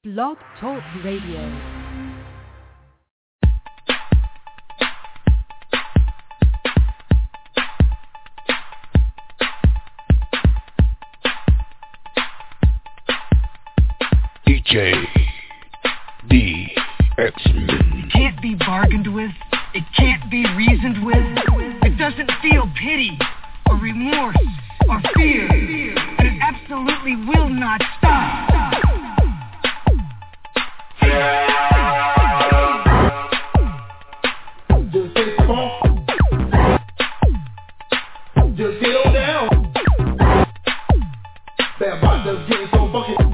Blog Talk Radio. DJ D X-Men. It can't be bargained with. It can't be reasoned with. It doesn't feel pity or remorse or fear. And it absolutely will not stop. Just get it on. Just get on down. That bot just getting so fucking.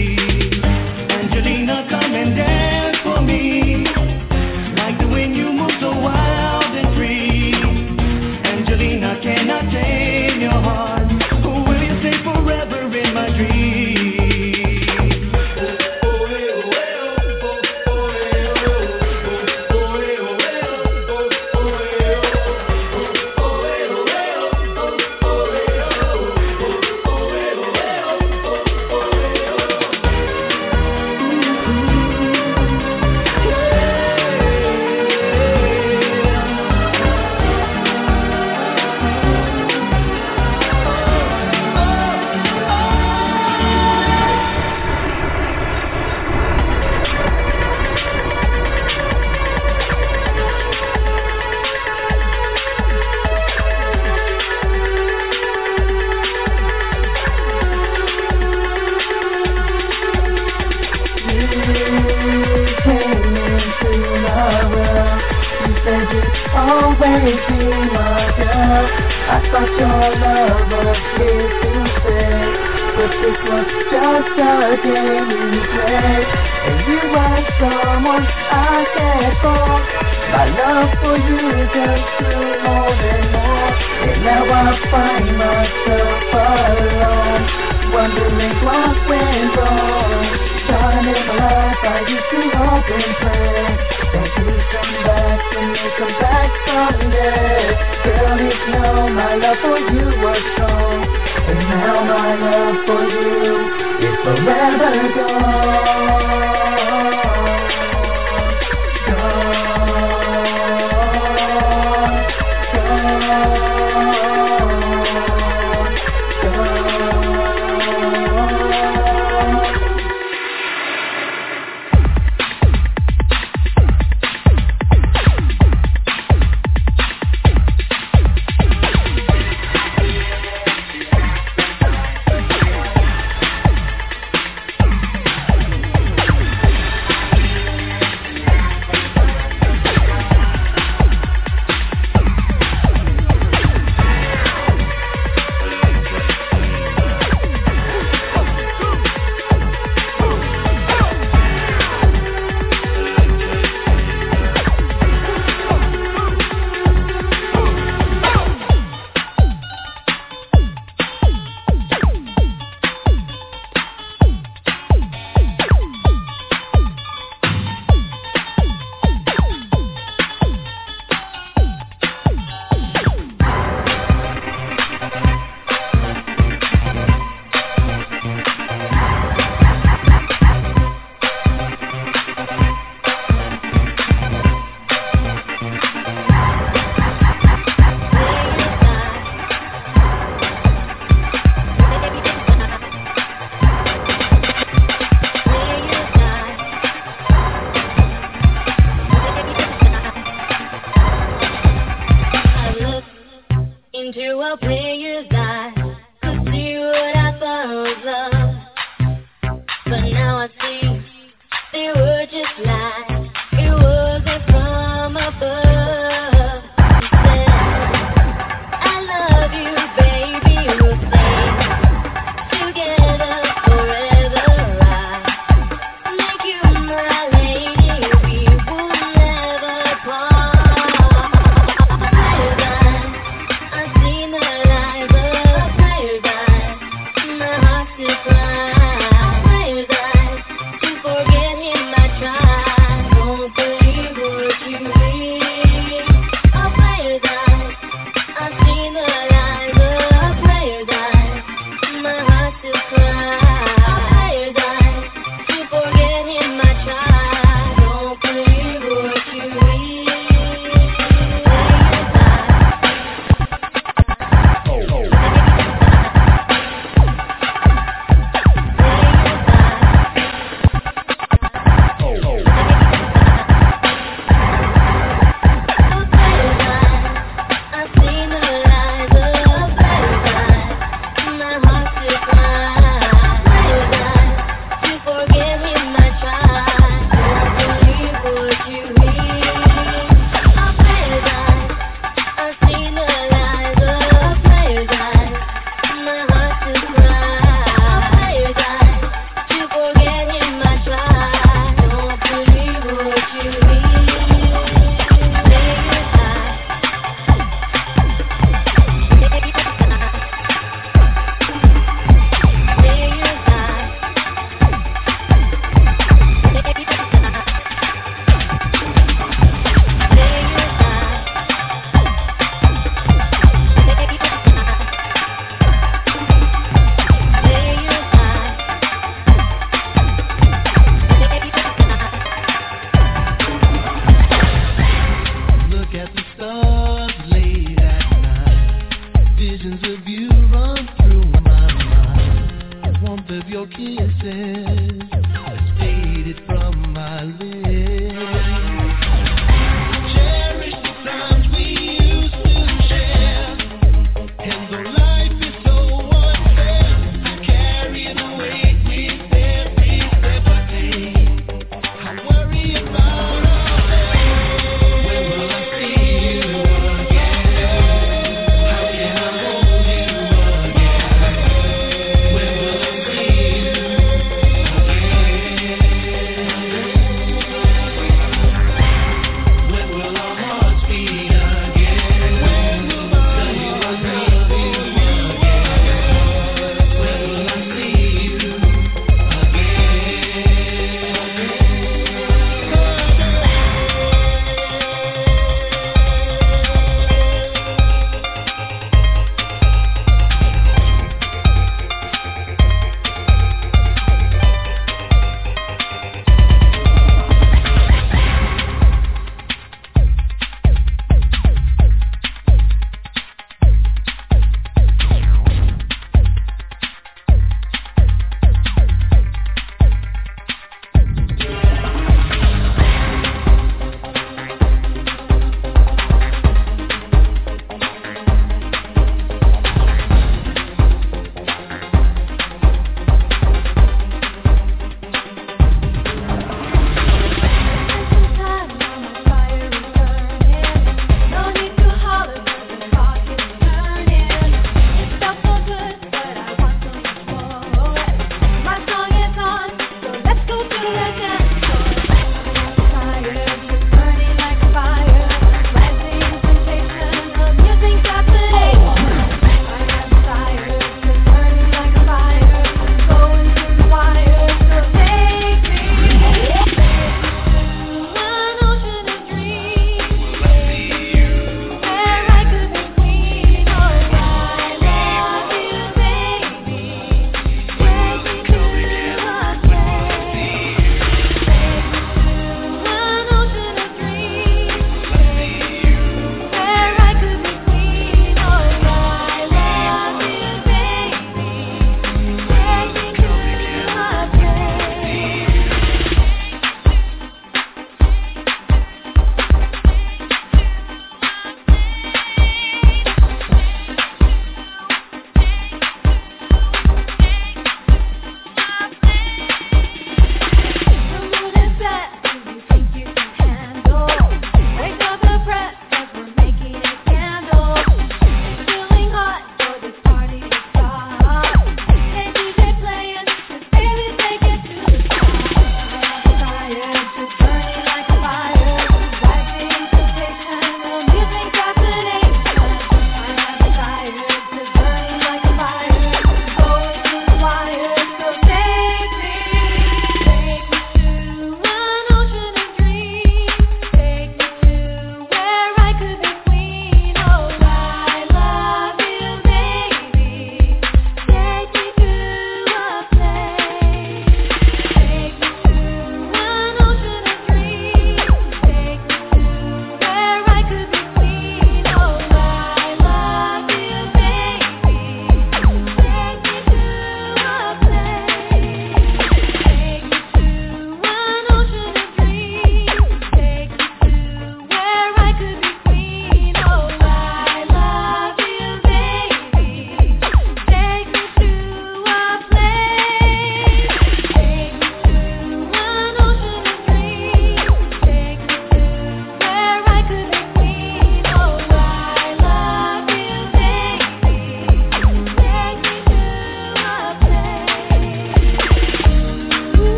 always be my girl. I thought your love was here to stay, but this was just a game we played. And you are someone I care for. My love for you just grew more and more, and now I find myself alone, wondering what went wrong. Starting in my life, I used to hope and pray that you'd come back and you'd come back someday. Girl, you know my love for you was strong, and now my love for you is forever gone.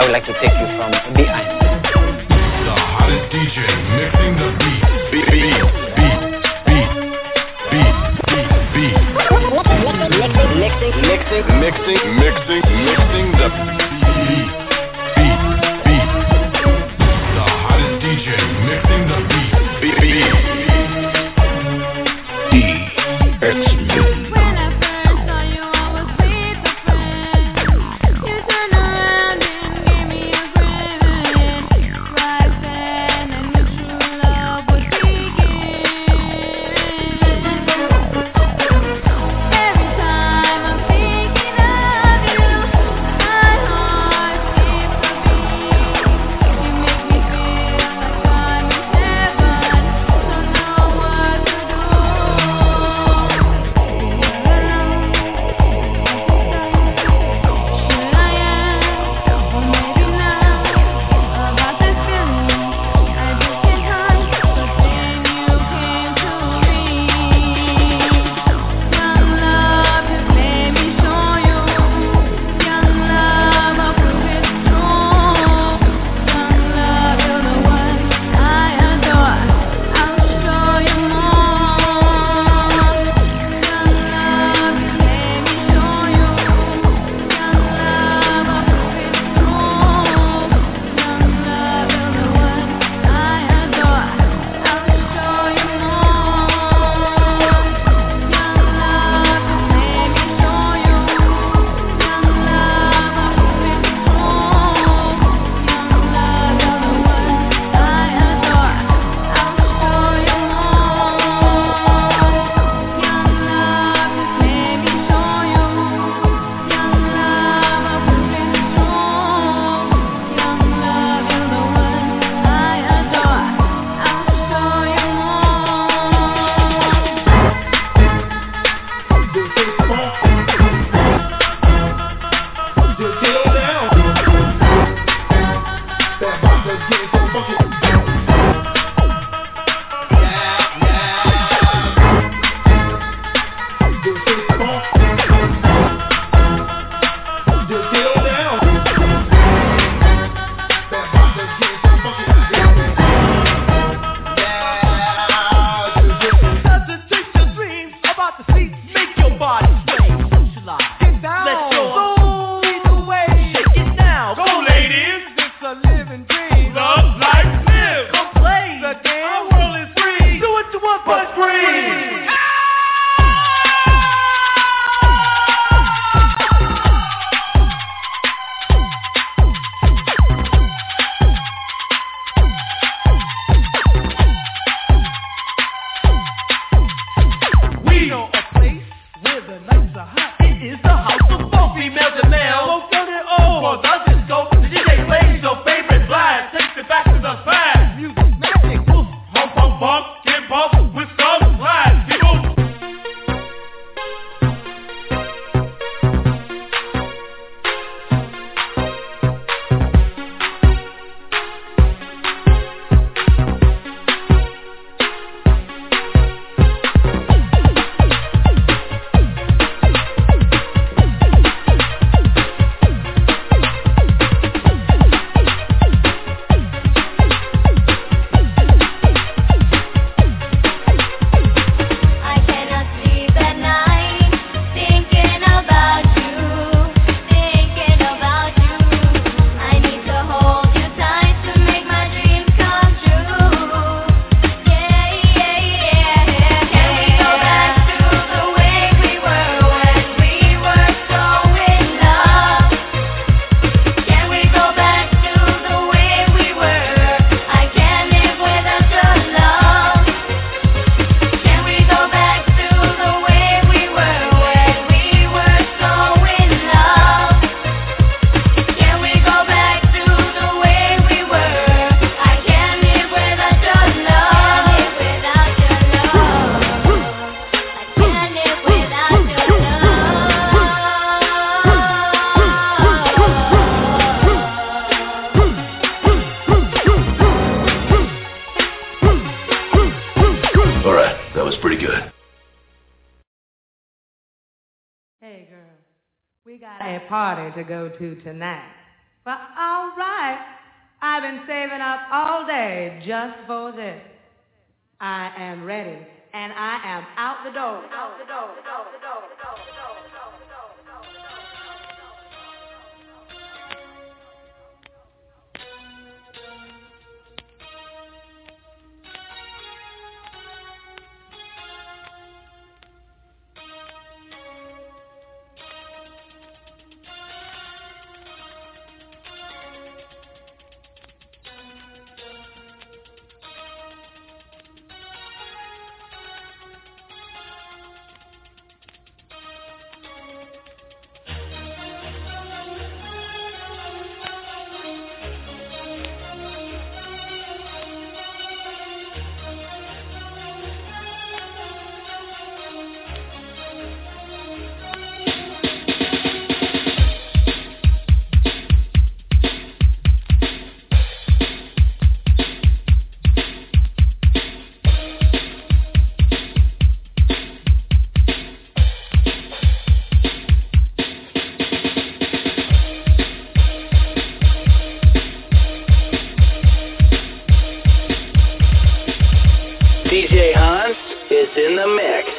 would like to take you from behind. The hottest DJ mixing the beat. Mixing the beat. The hottest DJ mixing the beat. D-X-Men. Hey, girl, we got a party to go to tonight. Well, all right. I've been saving up all day just for this. I am ready, and I am out the door. Out the door. Out the door. Out the door. DJ Hans is in the mix.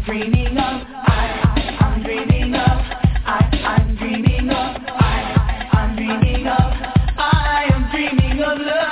dreaming of, I'm dreaming of, I'm dreaming of, I'm dreaming of, I am dreaming of love.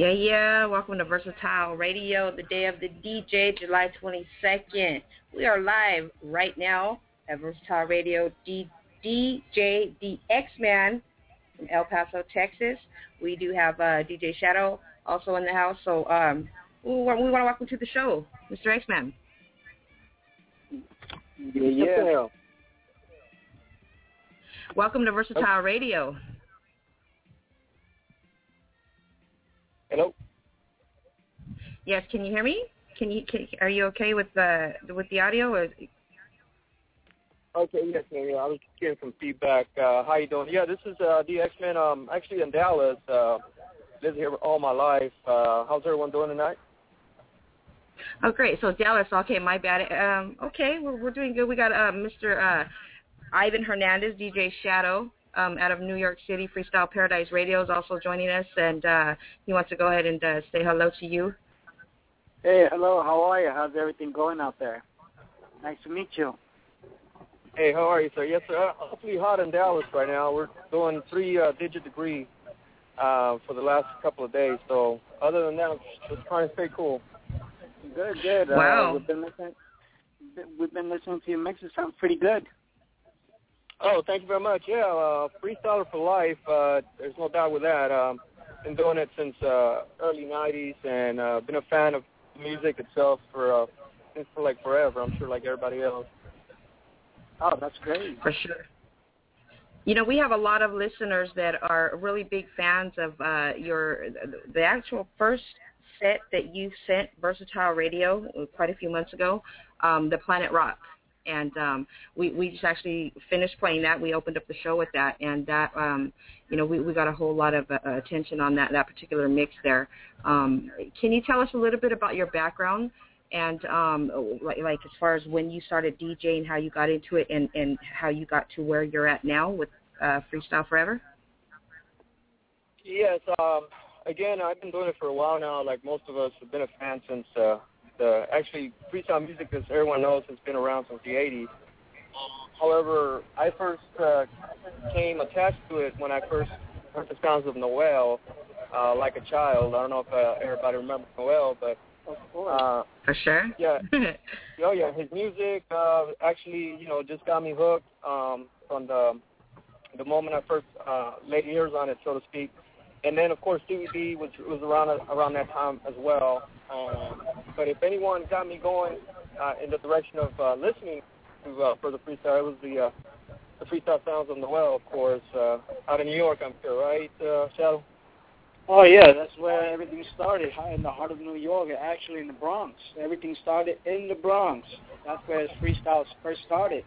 Yeah. Welcome to Versatile Radio, the day of the DJ, July 22nd. We are live right now at Versatile Radio, DJ the X-Man from El Paso, Texas. We do have DJ Shadow also in the house, so we want to welcome to the show, Mr. X-Man. Yeah. Welcome to Versatile Radio. Hello. Yes, can you hear me? Are you okay with the audio? Or? Okay, yes, man. I was getting some feedback. How you doing? Yeah, this is the X-Men. Actually in Dallas. Lived here all my life. How's everyone doing tonight? Oh, great. So Dallas. Okay, my bad. Okay, we're doing good. We got Mr. Ivan Hernandez, DJ Shadow, out of New York City, Freestyle Paradise Radio is also joining us, and he wants to go ahead and say hello to you. Hey, hello. How are you? How's everything going out there? Nice to meet you. Hey, how are you, sir? Yes, sir. Awfully hot in Dallas right now. We're doing 3-digit degree for the last couple of days. So other than that, I'm just trying to stay cool. Good. Wow. We've been listening to your mixes. Sounds pretty good. Oh, thank you very much. Yeah, freestyler for life. There's no doubt with that. Been doing it since early 90s and been a fan of music itself since like forever. I'm sure like everybody else. Oh, that's great. For sure. You know, we have a lot of listeners that are really big fans of the actual first set that you sent, Versatile Radio, quite a few months ago, the Planet Rock. And we just actually finished playing that. We opened up the show with that, and that we got a whole lot of attention on that particular mix there. Can you tell us a little bit about your background and like as far as when you started DJing, how you got into it, and how you got to where you're at now with Freestyle Forever? Yes. Again, I've been doing it for a while now. Like most of us have been a fan since actually freestyle music, as everyone knows, has been around since the 80s. However, I first came attached to it when I first heard the sounds of Noel, like a child. I don't know if everybody remembers Noel, but for sure. Yeah. Yeah. His music actually, just got me hooked from the moment I first laid ears on it, so to speak. And then, of course, CVB was around that time as well. But if anyone got me going in the direction of listening to for the freestyle, it was the freestyle sounds of Noel, of course, out of New York, I'm sure, right, Shadow? Oh, yeah, that's where everything started, in the heart of New York, actually in the Bronx. Everything started in the Bronx. That's where freestyle first started.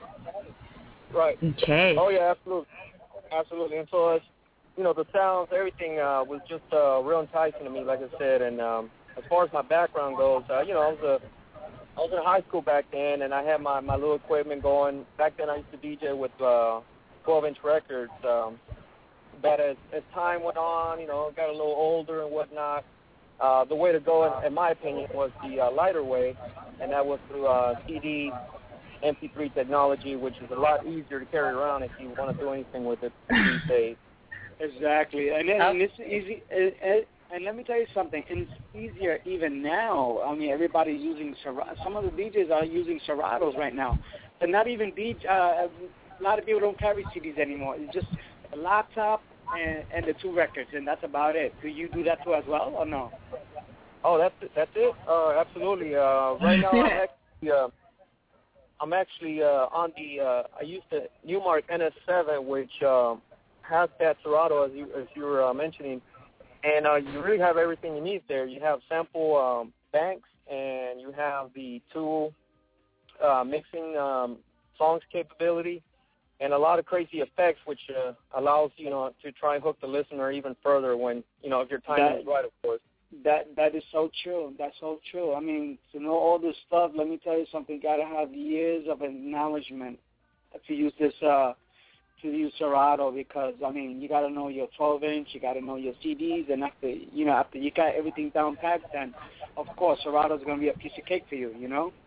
Right. Okay. Oh, yeah, absolutely. And so, the sounds, everything was just real enticing to me, like I said. And as far as my background goes, I was in high school back then, and I had my little equipment going. Back then, I used to DJ with 12-inch records. But as time went on, got a little older and whatnot, the way to go, in my opinion, was the lighter way, and that was through CD, MP3 technology, which is a lot easier to carry around if you want to do anything with it these days. Exactly, and it's easy. And let me tell you something. It's easier even now. I mean, everybody's using some of the DJs are using Seratos right now. But not even a lot of people don't carry CDs anymore. It's just a laptop and the 2 records, and that's about it. Do you do that too as well, or no? Oh, that's it. Absolutely. Right now, I'm actually on the. I used the Newmark NS7, which has that Serato as you were mentioning, and you really have everything you need there. You have sample banks, and you have the tool mixing songs capability, and a lot of crazy effects, which allows to try and hook the listener even further when if your timing is right, of course. That is so true. That's so true. I mean, to know all this stuff, let me tell you something. You gotta have years of acknowledgement to use this. To use Serato, because I mean you got to know your 12-inch, you got to know your CDs, and after you got everything down packed, then of course Serato's going to be a piece of cake for you,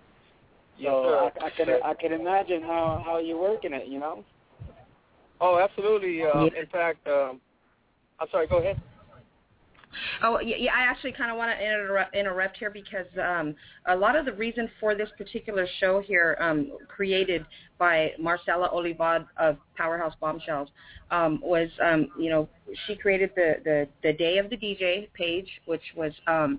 So I can imagine how you're working it, Oh, absolutely. In fact, I'm sorry. Go ahead. Oh, yeah, I actually kind of want to interrupt here because a lot of the reason for this particular show here, created by Marcella Olivad of Powerhouse Bombshells, was, she created the Day of the DJ page, which was,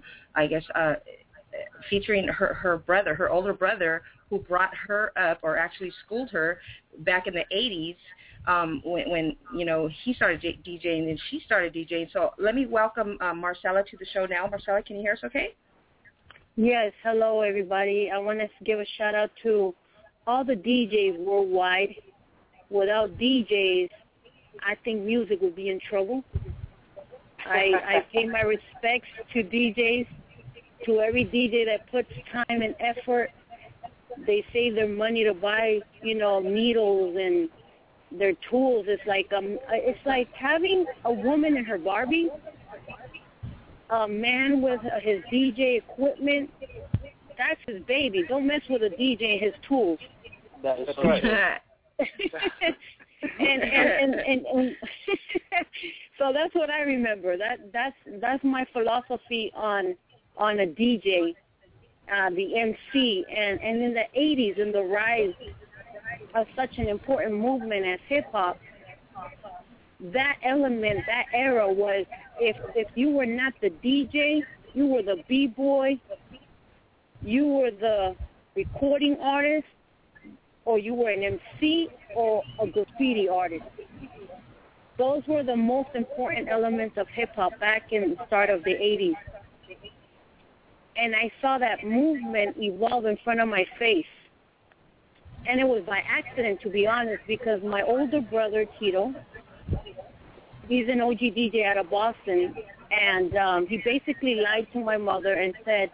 featuring her brother, her older brother, who brought her up or actually schooled her back in the 80s. When he started DJing and she started DJing. So let me welcome Marcella to the show now. Marcella, can you hear us okay? Yes, hello everybody. I want to give a shout out to all the DJs worldwide. Without DJs, I think music would be in trouble. I pay my respects to DJs, to every DJ that puts time and effort. They save their money to buy, needles and their tools. It's like having a woman in her Barbie, a man with his DJ equipment. That's his baby. Don't mess with a DJ and his tools. That is right. and so that's what I remember. That's my philosophy on a DJ, the MC, and in the 80s, in the rise of such an important movement as hip-hop, that element, that era was, if you were not the DJ, you were the B-boy, you were the recording artist, or you were an MC or a graffiti artist. Those were the most important elements of hip-hop back in the start of the 80s. And I saw that movement evolve in front of my face. And it was by accident, to be honest, because my older brother, Tito, he's an OG DJ out of Boston, and he basically lied to my mother and said,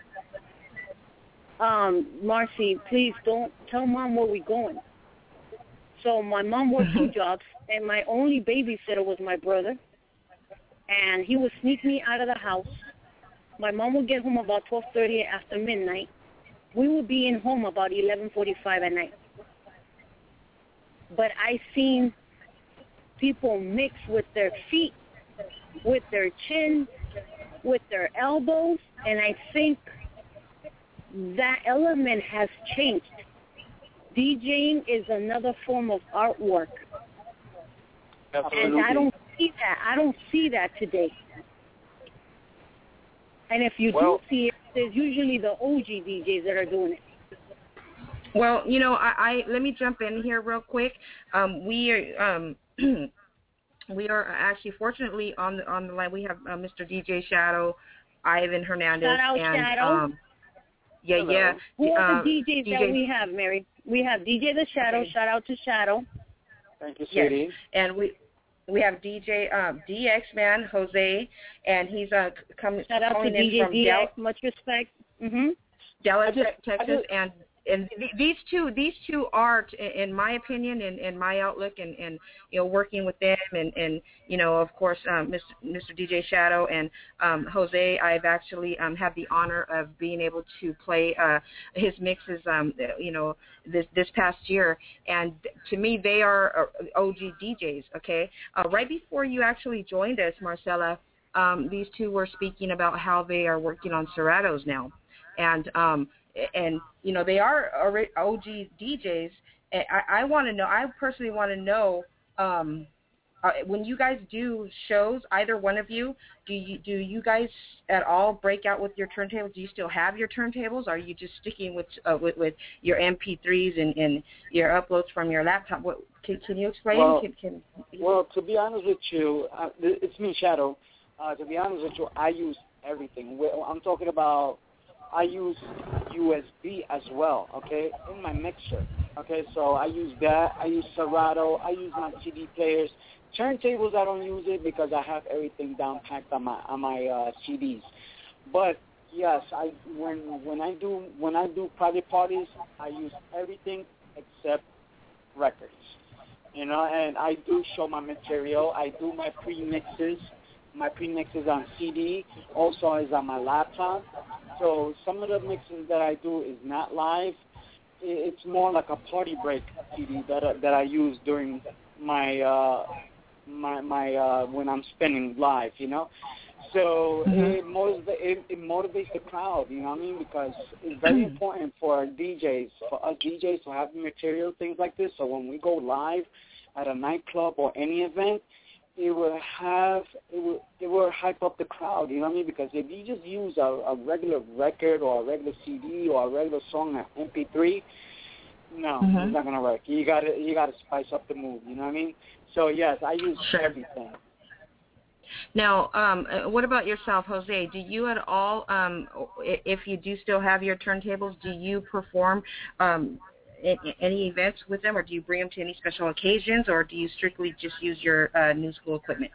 Marcy, please don't tell Mom where we're going. So my mom worked 2 jobs, and my only babysitter was my brother, and he would sneak me out of the house. My mom would get home about 12:30 after midnight. We would be in home about 11:45 at night. But I seen people mix with their feet, with their chin, with their elbows, and I think that element has changed. DJing is another form of artwork. Absolutely. And I don't see that today. And if you do see it, there's usually the OG DJs that are doing it. Well, I let me jump in here real quick. We are actually, fortunately, on the line. We have Mr. DJ Shadow, Ivan Hernandez, Shout out and Shadow. Yeah. Who are the DJs that we have, Mary? We have DJ The Shadow. Okay. Shout out to Shadow. Thank you, sweetie. Yes. And we have DJ DX Man Jose, and he's calling Shout out to DJ from DX. Much respect. Dallas, Texas, and these two are, in my opinion, in my outlook, and working with them, and of course, Mr. DJ Shadow and Jose, I've actually had the honor of being able to play his mixes, this past year, and to me, they are OG DJs. Okay, right before you actually joined us, Marcella, these two were speaking about how they are working on Seratos now, and they are OG DJs. I want to know. I personally want to know, when you guys do shows, either one of you, do you guys at all break out with your turntables? Do you still have your turntables? Or are you just sticking with your MP3s and your uploads from your laptop? What can you explain? Well, to be honest with you, it's me, Shadow. To be honest with you, I use everything. I'm talking about. I use USB as well, okay, in my mixer, okay, so I use that, I use Serato, I use my CD players. Turntables, I don't use it because I have everything down packed on my CDs. But yes, when I do private parties, I use everything except records, and I do show my material. I do my pre-mixes. My premixes on CD, also is on my laptop. So some of the mixes that I do is not live. It's more like a party break CD that I use during my my when I'm spinning live, So it motivates the crowd, you know what I mean? Because it's very important for us DJs to have material, things like this. So when we go live at a nightclub or any event, it will hype up the crowd, you know what I mean? Because if you just use a regular record or a regular CD or a regular song at MP3, no, it's not gonna work. You gotta spice up the mood, you know what I mean? So yes, I use everything. Now, what about yourself, Jose? Do you at all, if you do still have your turntables, do you perform any events with them, or do you bring them to any special occasions, or do you strictly just use your new school equipment?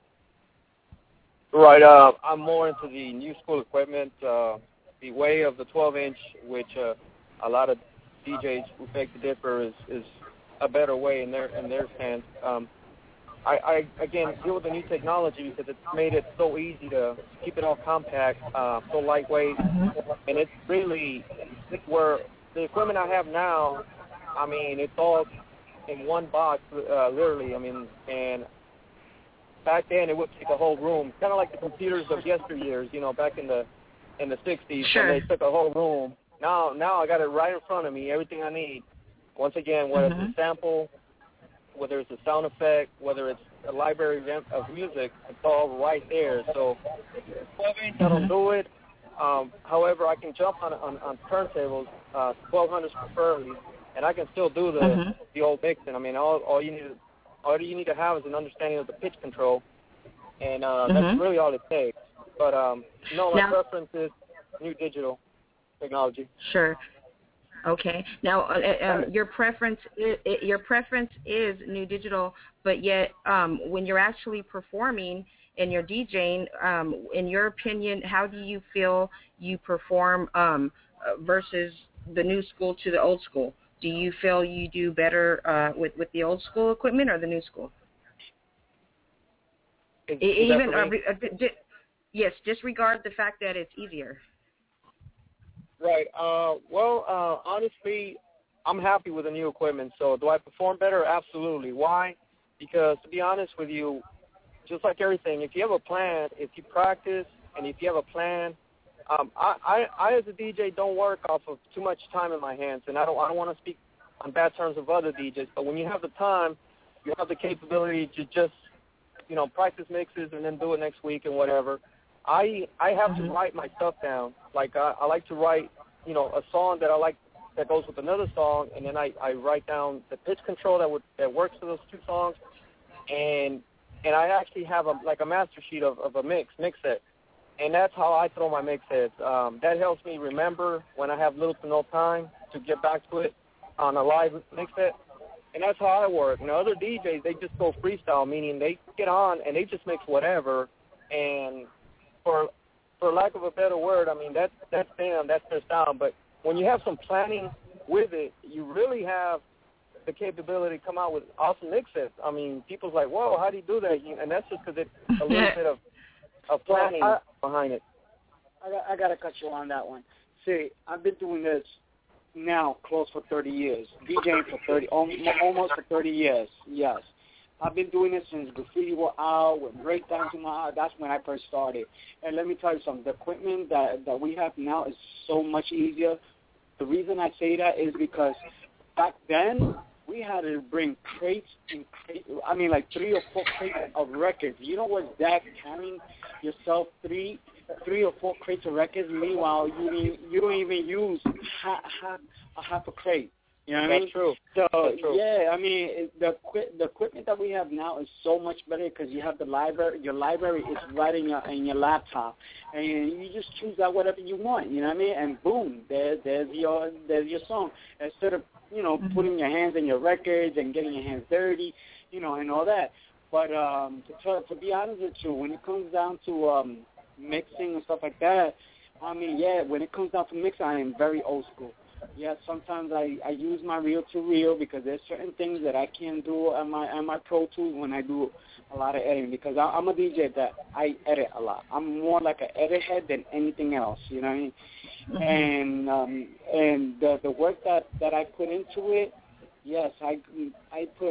Right. I'm more into the new school equipment, the way of the 12-inch, which a lot of DJs who beg to differ is a better way in their hands. I again deal with the new technology because it's made it so easy to keep it all compact, so lightweight, and it's really where the equipment I have now. I mean, it's all in one box, literally. I mean, and back then it would take a whole room, kind of like the computers of yesteryears, you know, back in the 60s when they took a whole room. Now I got it right in front of me, everything I need. Once again, whether it's a sample, whether it's a sound effect, whether it's a library of music, it's all right there. So 12-inch, I don't do it. However, I can jump on turntables, 1200s preferably, and I can still do the old mixing. I mean, all you need to have is an understanding of the pitch control, and that's really all it takes. But no, my preference is new digital technology. Sure. Okay. Now, your preference is new digital, but yet when you're actually performing and you're DJing, in your opinion, how do you feel you perform versus the new school to the old school? Do you feel you do better with the old school equipment or the new school? Yes, disregard the fact that it's easier. Right. Well, honestly, I'm happy with the new equipment. So do I perform better? Absolutely. Why? Because to be honest with you, just like everything, if you have a plan, if you practice, and if you have a plan, I as a DJ don't work off of too much time in my hands, and I don't want to speak on bad terms of other DJs. But when you have the time, you have the capability to just, you know, practice mixes and then do it next week and whatever. I have to write my stuff down. Like I like to write, you know, a song that I like that goes with another song, and then I write down the pitch control that works for those two songs, and I actually have a master sheet of a mix set, and that's how I throw my mix sets. That helps me remember when I have little to no time to get back to it on a live mix set, and that's how I work. Now other DJs, they just go freestyle, meaning they get on and they just mix whatever, and for lack of a better word, I mean, that's them, that's their style. But when you have some planning with it, you really have the capability to come out with awesome mix sets. I mean, people's like, whoa, how do you do that? And that's just because it's a little bit of planning behind it. I got to cut you on that one. See, I've been doing this now close for 30 years, DJing for almost for 30 years, yes. I've been doing this since graffiti were out, when breakdowns were out. That's when I first started. And let me tell you something. The equipment that we have now is so much easier. The reason I say that is because back then we had to bring crates and crates. I mean, like 3 or 4 crates of records. You know what's that? Carrying yourself 3 or 4 crates of records. Meanwhile, you don't even use half a crate. You know what I mean? True. So, That's true. Yeah, I mean, the equipment that we have now is so much better because you have the library. Your library is right in your laptop, and you just choose out whatever you want. You know what I mean? And boom, there's your song. Instead of, you know, putting your hands in your records and getting your hands dirty, you know, and all that. But to be honest with you, when it comes down to mixing and stuff like that, I mean, yeah, when it comes down to mixing, I am very old school. Yeah, sometimes I use my reel-to-reel because there's certain things that I can't do on my Pro Tools when I do a lot of editing because I'm a DJ that I edit a lot. I'm more like an edit head than anything else, you know what I mean? And the work that I put into it, yes, I put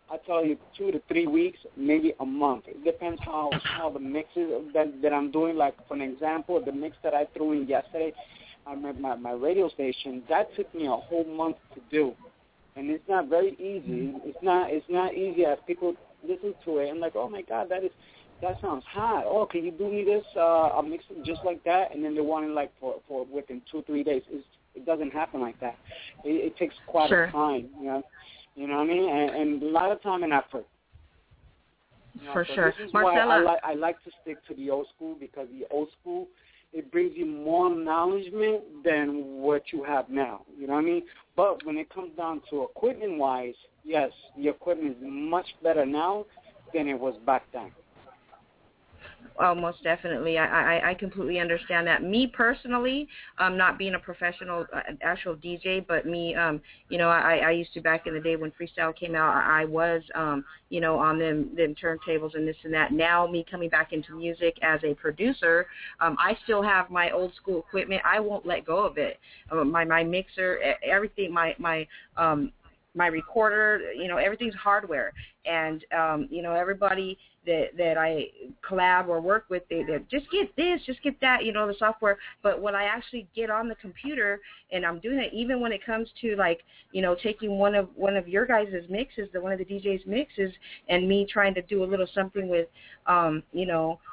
I tell you 2 to 3 weeks, maybe a month. It depends how the mixes that I'm doing. Like, for an example, the mix that I threw in yesterday on my radio station, that took me a whole month to do. And it's not very easy. It's not easy as people listen to it and like, oh, my God, that sounds hot. Oh, can you do me this? I'll mix it just like that. And then they want it like for within 2-3 days. It doesn't happen like that. It takes quite a time, You know what I mean? And a lot of time and effort. For so sure. This is Marcella, why I like to stick to the old school, because the old school, it brings you more acknowledgement than what you have now. You know what I mean? But when it comes down to equipment-wise, yes, the equipment is much better now than it was back then. Oh, most definitely. I completely understand that. Me personally, not being a professional actual DJ, but me, I used to, back in the day when freestyle came out, I was, on them turntables and this and that. Now, me coming back into music as a producer, I still have my old school equipment. I won't let go of it. My mixer, everything, my recorder, everything's hardware. And, everybody that I collab or work with, they just get this, just get that, the software. But when I actually get on the computer and I'm doing it, even when it comes to taking one of your guys' mixes, one of the DJ's mixes, and me trying to do a little something with, in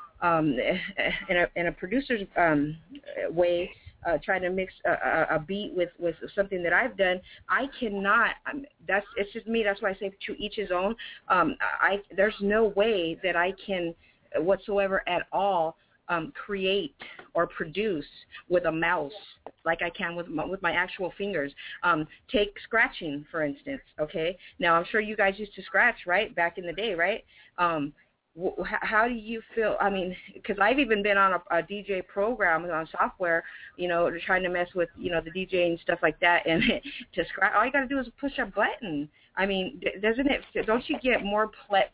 a producer's way, trying to mix a beat with something that I've done, I cannot. It's just me. That's why I say to each his own. There's no way that I can whatsoever at all create or produce with a mouse like I can with my actual fingers. Take scratching, for instance. Okay. Now I'm sure you guys used to scratch, right? Back in the day, right? How do you feel? I mean, because I've even been on a DJ program on software, trying to mess with, the DJ and stuff like that, and to scratch, all you got to do is push a button. I mean, don't you get more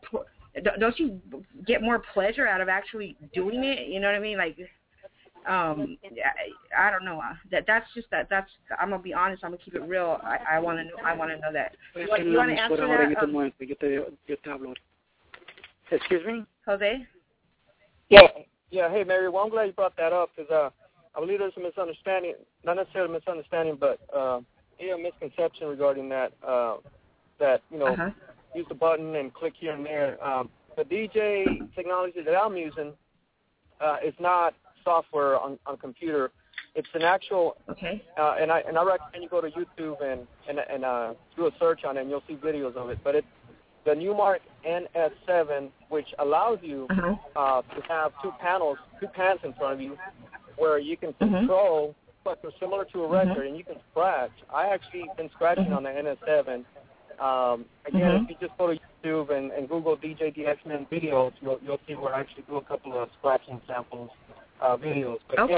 pleasure out of actually doing it? You know what I mean? Like, I don't know. That's I'm gonna be honest. I'm gonna keep it real. I want to know that. You want to answer that? Excuse me? Jose? Yeah. Hey, Mary, well, I'm glad you brought that up, because I believe there's a misunderstanding, not necessarily a misunderstanding, but a misconception regarding that, use the button and click here and there. The DJ technology that I'm using is not software on computer. It's an actual, and I recommend you go to YouTube and do a search on it, and you'll see videos of it. But it's the Numark NS7, which allows you to have two pans in front of you, where you can control, but they're similar to a record, and you can scratch. I actually been scratching on the NS7. Again, if you just go to YouTube and Google DJ DXman videos, you'll see where I actually do a couple of scratching samples videos. But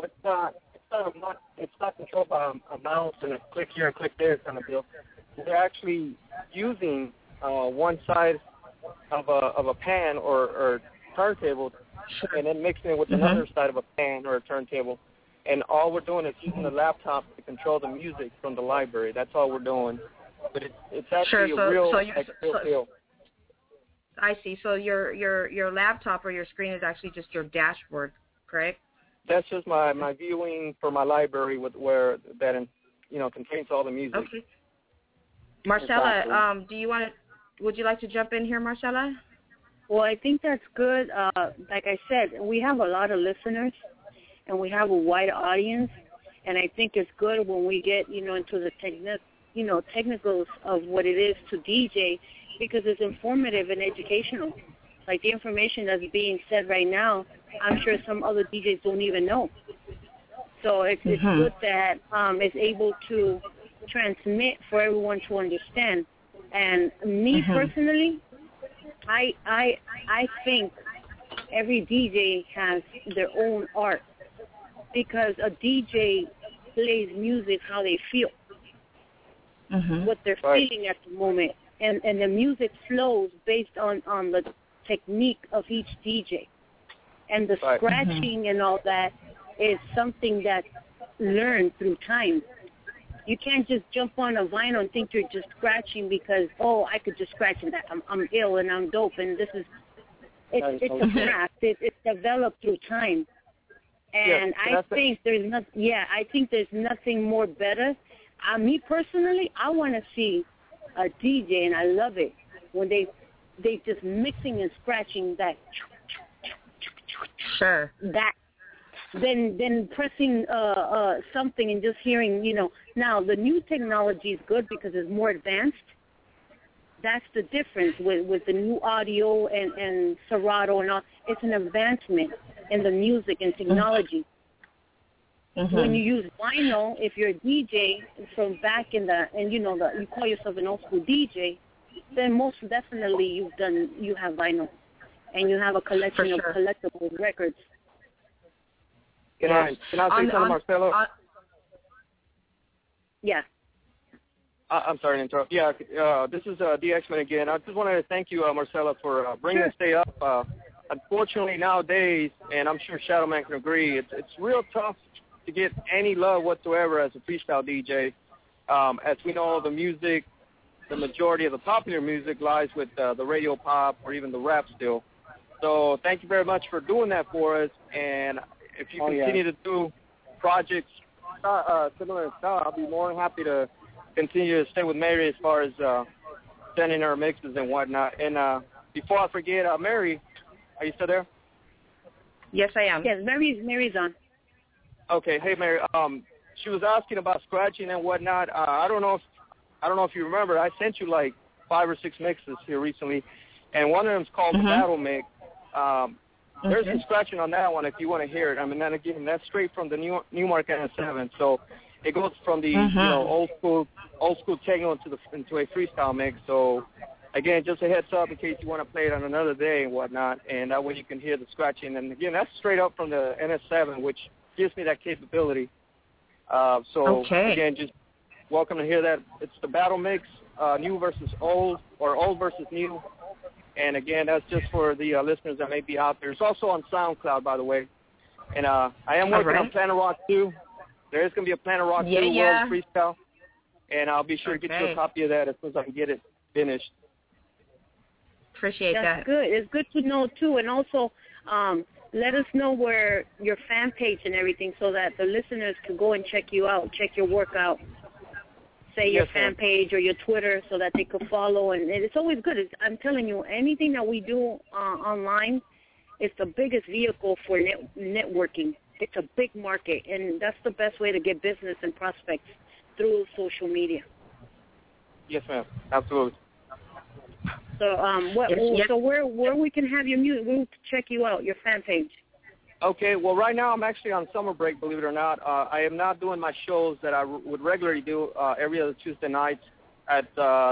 it's not controlled by a mouse and a click here and click there kind of deal. They're actually using one side of a pan or turntable, and then mixing it with another side of a pan or a turntable. And all we're doing is using the laptop to control the music from the library. That's all we're doing. But it's actually a real feel. I see. So your laptop or your screen is actually just your dashboard, correct? That's just my viewing for my library where that contains all the music. Okay. Marcella, would you like to jump in here, Marcella? Well, I think that's good. Like I said, we have a lot of listeners, and we have a wide audience, and I think it's good when we get, into the technicals of what it is to DJ, because it's informative and educational. Like the information that's being said right now, I'm sure some other DJs don't even know. So it's good that it's able to transmit for everyone to understand. And me personally, I think every DJ has their own art, because a DJ plays music how they feel, what they're feeling at the moment, and the music flows based on the technique of each DJ. And the scratching and all that is something that's learned through time. You can't just jump on a vinyl and think you're just scratching because, I could just scratch and that I'm ill and I'm dope and this is, it's a craft. It's developed through time. And I think there's nothing more better. Me personally, I want to see a DJ, and I love it when they just mixing and scratching that. Sure. That. Then pressing something and just hearing, Now the new technology is good because it's more advanced. That's the difference with the new audio and Serato and all. It's an advancement in the music and technology. Mm-hmm. When you use vinyl, if you're a DJ from back in you call yourself an old school DJ, then most definitely you have vinyl, and you have a collection of collectible records. Can I say something, Marcelo? Yeah. I'm sorry to interrupt. Yeah, this is DXman again. I just wanted to thank you, Marcella, for bringing this day up. Unfortunately, nowadays, and I'm sure Shadowman can agree, it's real tough to get any love whatsoever as a freestyle DJ. As we know, the music, the majority of the popular music lies with the radio pop or even the rap still. So thank you very much for doing that for us. And if you continue to do projects similar in style, I'll be more than happy to continue to stay with Mary as far as sending her mixes and whatnot. And before I forget, Mary, are you still there? Yes, I am. Yes, Mary's on. Okay. Hey, Mary. She was asking about scratching and whatnot. I don't know if you remember. I sent you like 5 or 6 mixes here recently, and one of them is called the Battle Mix. There's some scratching on that one if you want to hear it. I mean, then again, that's straight from the Newmark NS7. So it goes from the old school techno into a freestyle mix. So again, just a heads up in case you want to play it on another day and whatnot, and that way you can hear the scratching. And again, that's straight up from the NS7, which gives me that capability. Again, just welcome to hear that. It's the Battle Mix, new versus old, or old versus new. And again, that's just for the listeners that may be out there. It's also on SoundCloud, by the way. And I am working on Planet Rock 2. There is going to be a Planet Rock 2 World Freestyle. And I'll be sure to get you a copy of that as soon as I can get it finished. Appreciate that. That's good. It's good to know, too. And also, let us know where your fan page and everything so that the listeners can go and check you out, check your work out. Say your fan page or your Twitter so that they could follow. And it's always good. I'm telling you, anything that we do online is the biggest vehicle for networking. It's a big market, and that's the best way to get business and prospects through social media. Yes, ma'am. Absolutely. So, so where we can have your music, we'll check you out, your fan page. Okay, well, right now I'm actually on summer break, believe it or not. I am not doing my shows that I would regularly do every other Tuesday nights at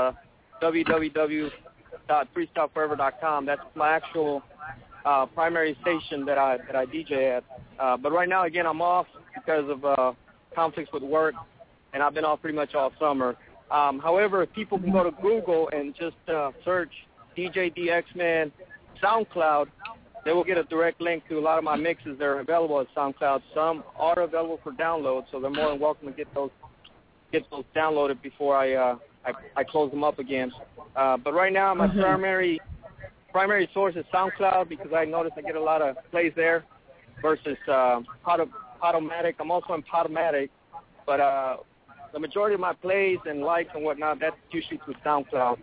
www.freestyleforever.com. That's my actual primary station that I DJ at. But right now, again, I'm off because of conflicts with work, and I've been off pretty much all summer. However, if people can go to Google and just search DJ DXman SoundCloud, they will get a direct link to a lot of my mixes that are available at SoundCloud. Some are available for download, so they're more than welcome to get those downloaded before I close them up again. But right now, my primary source is SoundCloud because I noticed I get a lot of plays there versus Podomatic. I'm also on Podomatic, but the majority of my plays and likes and whatnot, that's usually through SoundCloud.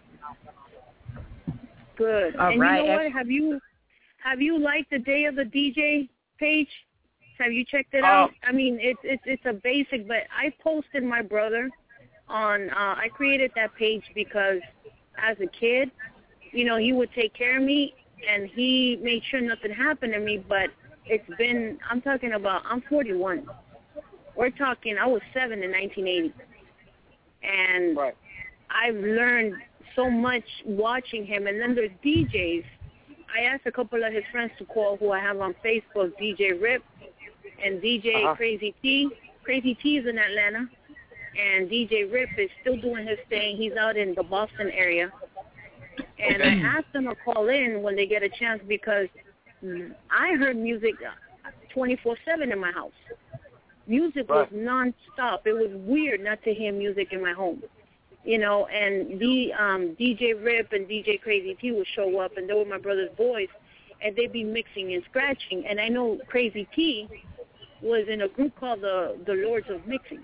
Good. All and right. You know what? Have you liked the Day of the DJ page? Have you checked it out? I mean, it's a basic, but I posted my brother on. I created that page because as a kid, you know, he would take care of me, and he made sure nothing happened to me. But it's been. I'm 41. We're talking. I was 7 in 1980, and I've learned so much watching him. And then there's DJs. I asked a couple of his friends to call who I have on Facebook, DJ Rip and DJ Crazy T. Crazy T is in Atlanta, and DJ Rip is still doing his thing. He's out in the Boston area. And I asked them to call in when they get a chance because I heard music 24/7 in my house. Music was nonstop. It was weird not to hear music in my home. You know, and the DJ Rip and DJ Crazy T would show up, and they were my brother's boys, and they'd be mixing and scratching. And I know Crazy T was in a group called the Lords of Mixing.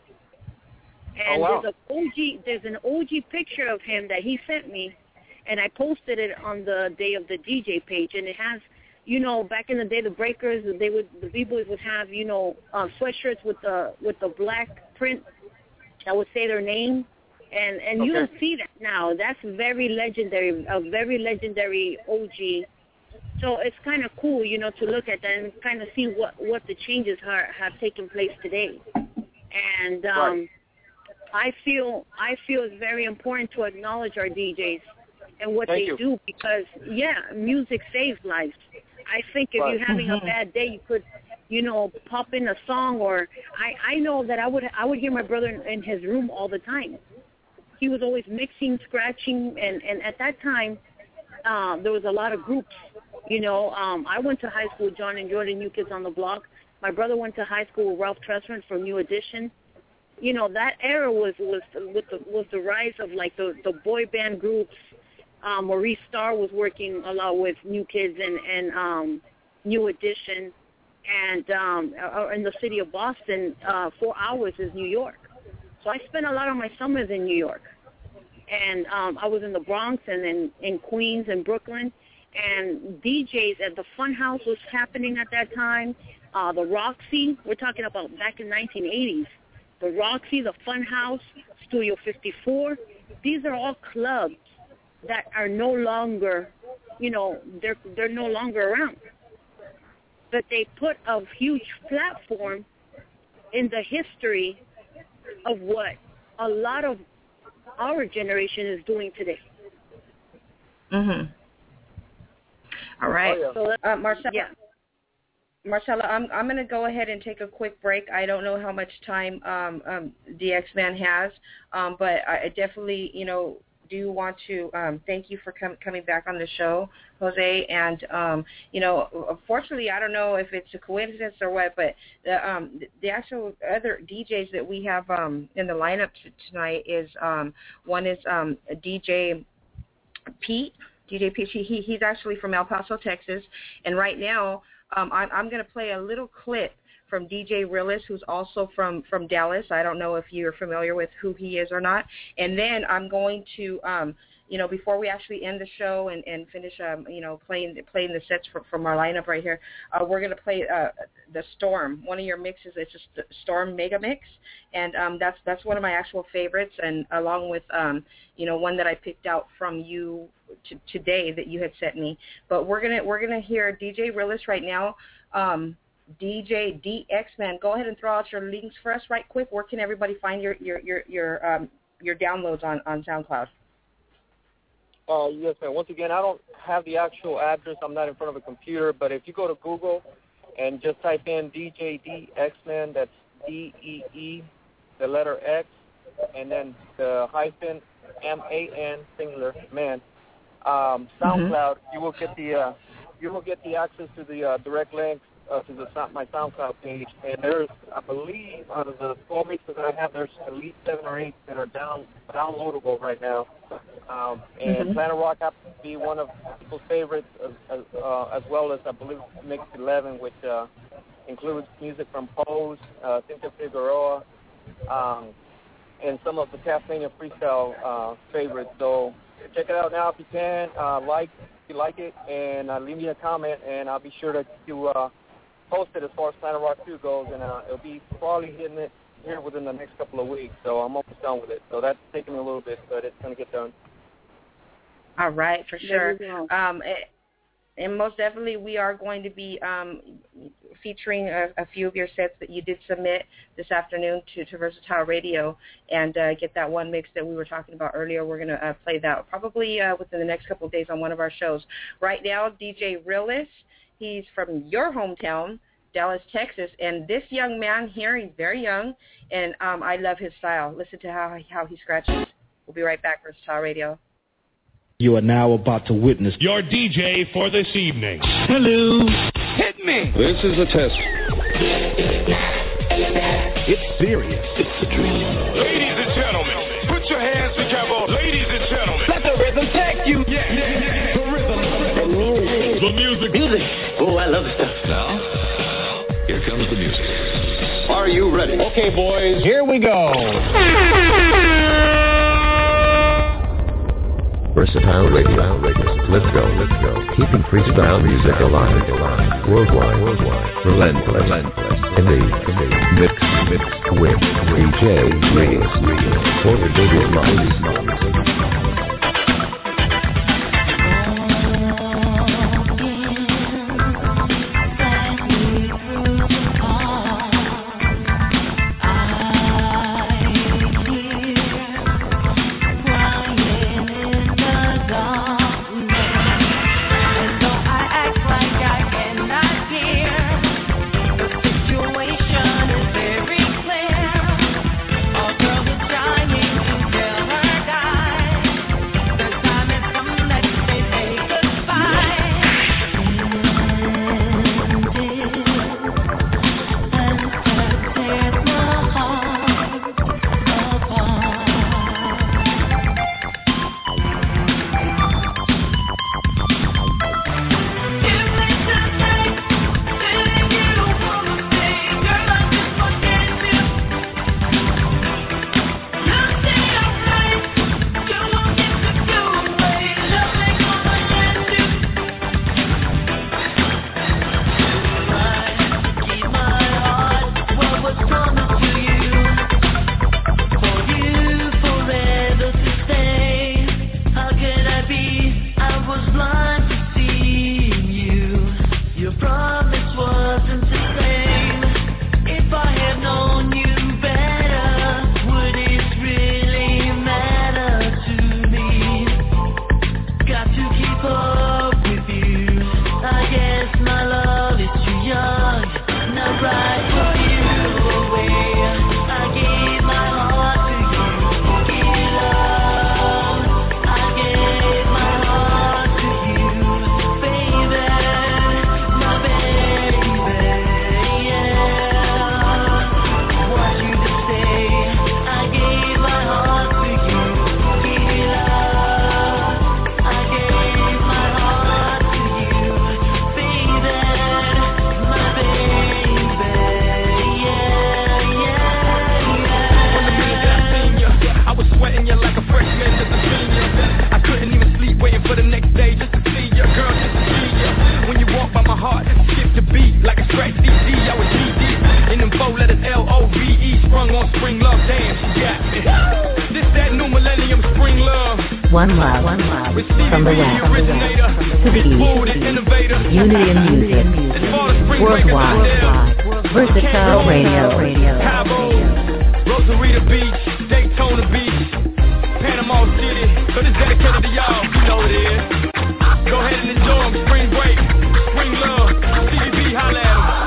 And there's an OG picture of him that he sent me, and I posted it on the Day of the DJ page, and it has, you know, back in the day, the breakers, the B-boys would have, you know, sweatshirts with the black print that would say their name. And you don't see that now. That's very legendary, a very legendary OG. So it's kind of cool, you know, to look at that and kind of see what the changes have taken place today. And I feel it's very important to acknowledge our DJs and what they do because, music saves lives. I think if you're having a bad day, you could, you know, pop in a song. Or I know that I would hear my brother in his room all the time. He was always mixing, scratching, and at that time, there was a lot of groups. You know, I went to high school with John and Jordan, New Kids on the Block. My brother went to high school with Ralph Tressman from New Edition. You know, that era was the rise of like the boy band groups. Maurice Starr was working a lot with New Kids and New Edition, and in the city of Boston, 4 hours is New York. So I spent a lot of my summers in New York, and I was in the Bronx and in Queens and Brooklyn, and DJs at the Funhouse was happening at that time. The Roxy, we're talking about back in 1980s. The Roxy, the Funhouse, Studio 54, these are all clubs that are no longer, you know, they're no longer around. But they put a huge platform in the history of what a lot of our generation is doing today. All right. So Marcella, I'm going to go ahead and take a quick break. I don't know how much time DX Man has, but I definitely, you know, do want to thank you for coming back on the show, Jose. And, you know, unfortunately, I don't know if it's a coincidence or what, but the actual other DJs that we have in the lineup tonight is one is DJ Pete. DJ Pete, he's actually from El Paso, Texas. And right now I'm going to play a little clip from DJ Realist, who's also from Dallas. I don't know if you're familiar with who he is or not. And then I'm going to, you know, before we actually end the show and finish, you know, playing the sets from our lineup right here, we're going to play the Storm. One of your mixes is just the Storm Mega Mix, and that's one of my actual favorites, and along with, you know, one that I picked out from you today that you had sent me. But we're gonna hear DJ Realist right now. DJ DX Man, go ahead and throw out your links for us right quick. Where can everybody find your downloads on SoundCloud? Yes, man. Once again, I don't have the actual address. I'm not in front of a computer. But if you go to Google and just type in DJ DX Man, that's DEE, the letter X, and then the hyphen MAN, singular man. SoundCloud, you will get the access to the direct links to my SoundCloud page, and there's, I believe, out of the 12 mixes that I have, there's at least 7 or 8 that are downloadable right now. And Planet Rock happens to be one of people's favorites, as well as, I believe, Mix 11, which includes music from Pose, Cynthia Figueroa, and some of the Tasmania Freestyle favorites. So check it out now if you can. If you like it, and leave me a comment, and I'll be sure to post it as far as Planet Rock 2 goes, and it'll be probably hitting it here within the next couple of weeks. So I'm almost done with it. So that's taking me a little bit, but it's going to get done. All right, for sure. And most definitely we are going to be featuring a few of your sets that you did submit this afternoon to Versatile Radio, and get that one mix that we were talking about earlier. We're going to play that probably within the next couple of days on one of our shows. Right now, DJ Realist, he's from your hometown, Dallas, Texas, and this young man here, he's very young, and I love his style. Listen to how he scratches. We'll be right back, Versatile Radio. You are now about to witness your DJ for this evening. Hello. Hit me. This is a test. serious. It's a dream. Ladies and gentlemen, put your hands together. Ladies and gentlemen, let the rhythm take you. Yeah. The rhythm. The music. Oh, I love this stuff. Now, here comes the music. Are you ready? Okay, boys, here we go. Versatile Radio. Let's go. Keeping freestyle music alive. Worldwide. Relentless. In the mix with DJ Real. For the biggest moments. One love from the west to the east. Unity in music. Worldwide. Versatile Radio. Cabo, Rosarita Beach, Daytona Beach, Panama City. So this dedicated to y'all. You know it is. Go ahead and enjoy them. Spring break, spring love. CGB, holla at 'em.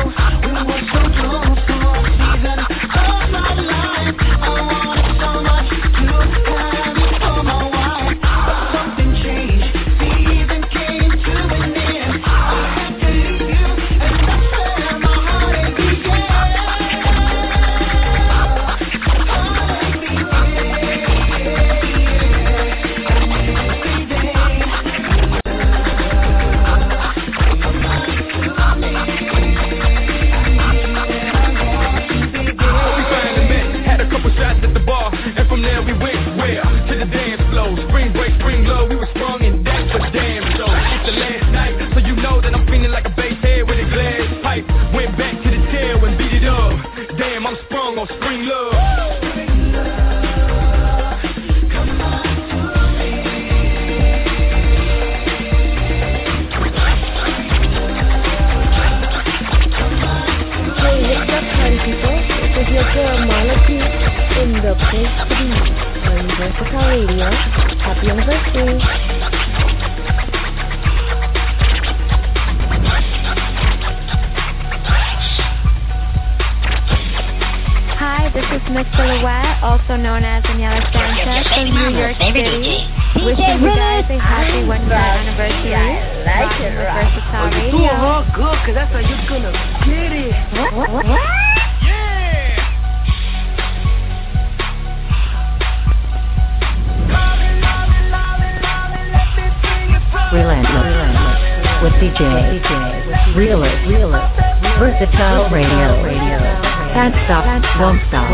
So much the place to be on Versatile Radio. Happy anniversary! Hi, this is Miss Silhouette, also known as Daniela Sanchez from New York City. Wishing you guys a happy 1-year anniversary. Rocking with Versatile Radio. Do it real good, cause that's how you're gonna get it. Relentless with DJ Realist Versatile Radio. Can't stop, won't stop.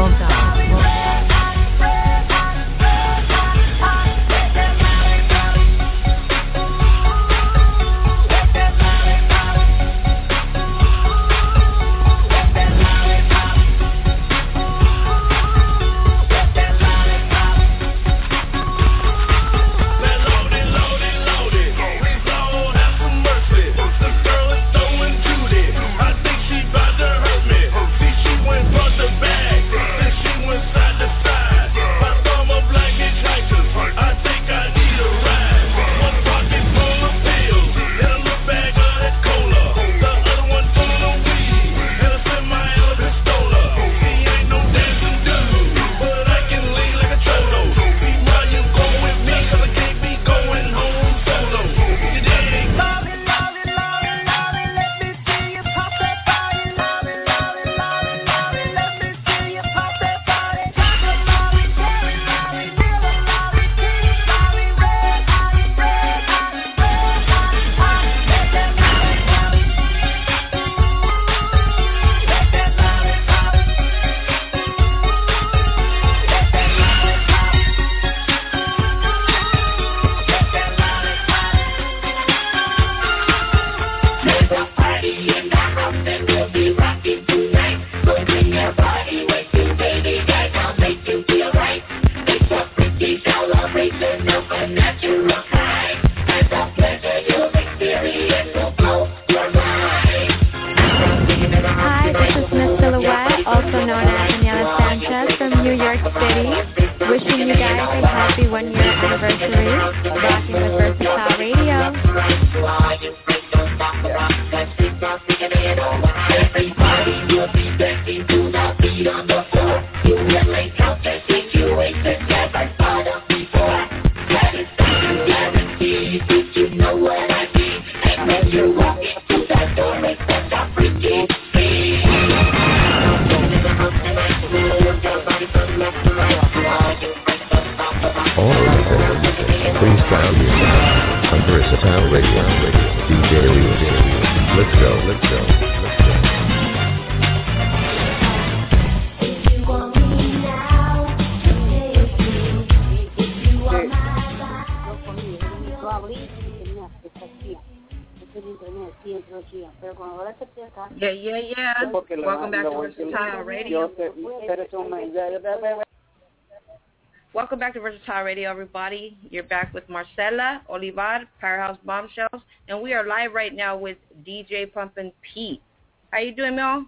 Welcome back to Versatile Radio. Welcome back to Versatile Radio, everybody. You're back with Marcela Olivar, Powerhouse Bombshells, and we are live right now with DJ Pumpin' Pete. How you doing, Mel?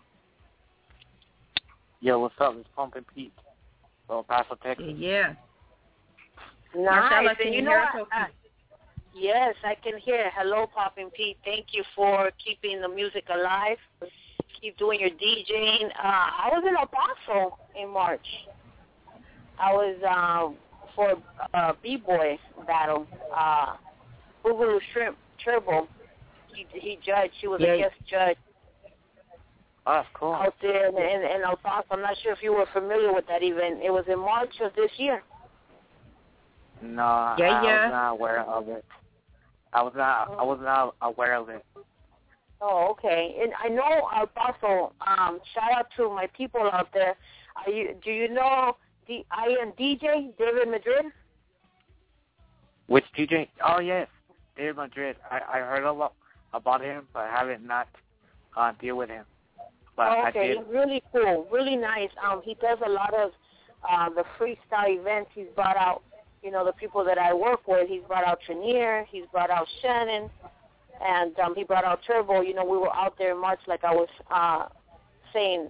Yo, what's up? It's Pumpin' Pete from El Paso, Texas. Yeah. Nice. Marcela, can you hear us? Yes, I can hear. Hello, Poppin' Pete. Thank you for keeping the music alive. Keep doing your DJing. I was in El Paso in March. I was for a B-boy battle. Boogaloo Shrimp Turbo. He judged. He was a guest judge. Oh, that's cool. Out there in El Paso. I'm not sure if you were familiar with that event. It was in March of this year. No, I was not aware of it. I was not aware of it. Oh, okay. And I know El Paso. Shout out to my people out there. Do you know the DJ David Madrid? Which DJ? Oh yes, David Madrid. I heard a lot about him, but I haven't deal with him. But okay, I did. He's really cool, really nice. He does a lot of the freestyle events. He's brought out, the people that I work with. He's brought out Trenier. He's brought out Shannon. And he brought out Turbo. We were out there in March, like I was saying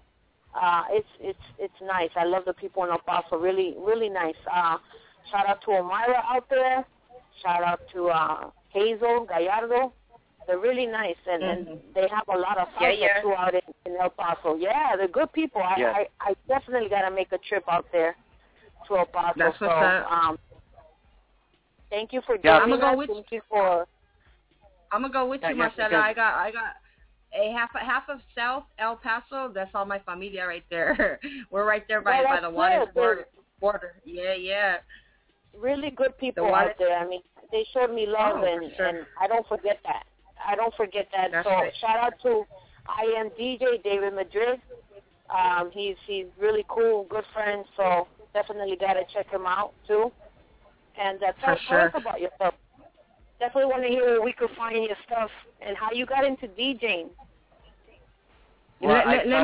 It's nice. I love the people in El Paso. Really, really nice. Shout out to Omira out there. Shout out to Hazel Gallardo. They're really nice, and they have a lot of salsa too out in El Paso. Yeah, they're good people. I definitely got to make a trip out there to El Paso. That's what's up. Thank you for joining us. Thank you for. I'm gonna go with you, Marcela. I got a half of South El Paso. That's all my familia right there. We're right there by the water border. Yeah. Really good people out there. I mean, they showed me love, and I don't forget that. That's so right. Shout out to I Am DJ David Madrid. He's really cool, good friend. So definitely gotta check him out too. And tell us about yourself. Definitely want to hear where we could find your stuff and how you got into DJing. Well,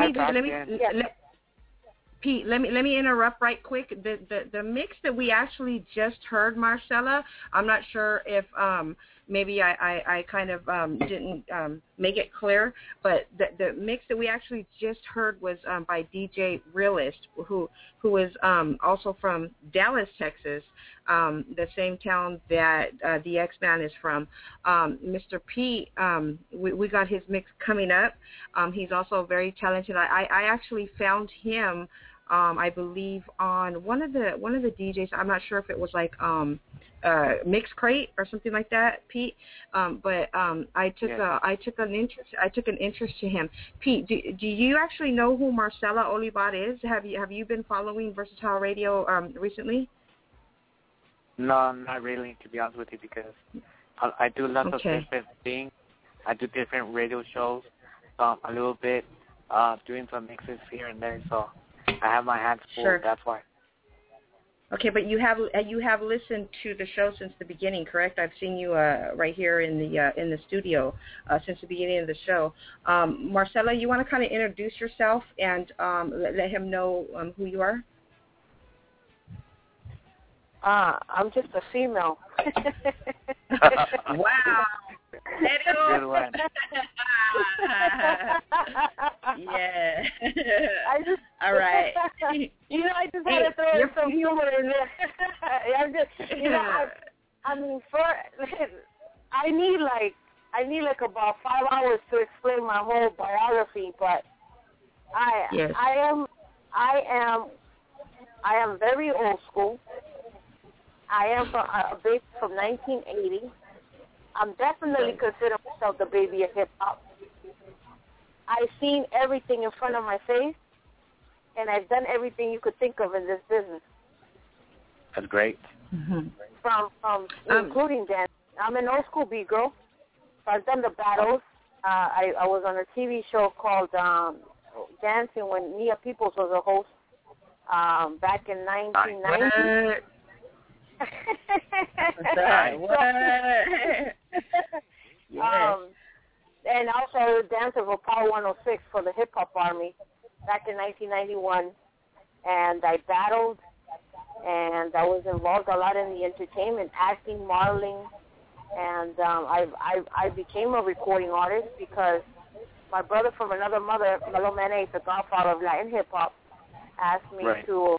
Pete, let me interrupt right quick. The mix that we actually just heard, Marcela, I'm not sure if maybe I kind of didn't make it clear, but the mix that we actually just heard was by DJ Realist, who is also from Dallas, Texas, the same town that the X-Man is from. Mr. Pete, we got his mix coming up. He's also very talented. I actually found him, I believe, on one of the DJs. I'm not sure if it was like Mix Crate or something like that, Pete. But I took an interest to him. Pete, do you actually know who Marcela Olivat is? Have you been following Versatile Radio recently? No, not really, to be honest with you, because I do lots of different things. I do different radio shows, a little bit, doing some mixes here and there, so I have my hands full. Sure. That's why. Okay, but you have listened to the show since the beginning, correct? I've seen you right here in the studio since the beginning of the show. Marcela, you want to kind of introduce yourself and let him know who you are? I'm just a female. Wow. Good one. Yeah. All right. I just had to throw some humor in there. I need like about 5 hours to explain my whole biography, but I am very old school. I am a baby from 1980. I'm definitely consider myself the baby of hip-hop. I've seen everything in front of my face, and I've done everything you could think of in this business. That's great. Mm-hmm. From including dance. I'm an old school beat girl. So I've done the battles. I was on a TV show called Dancing when Nia Peoples was a host back in 1990. And also I was a dancer for Power 106 for the Hip Hop Army back in 1991, and I battled, and I was involved a lot in the entertainment, acting, modeling, and I became a recording artist because my brother from another mother, Melo Mene, the godfather of Latin hip hop, asked me to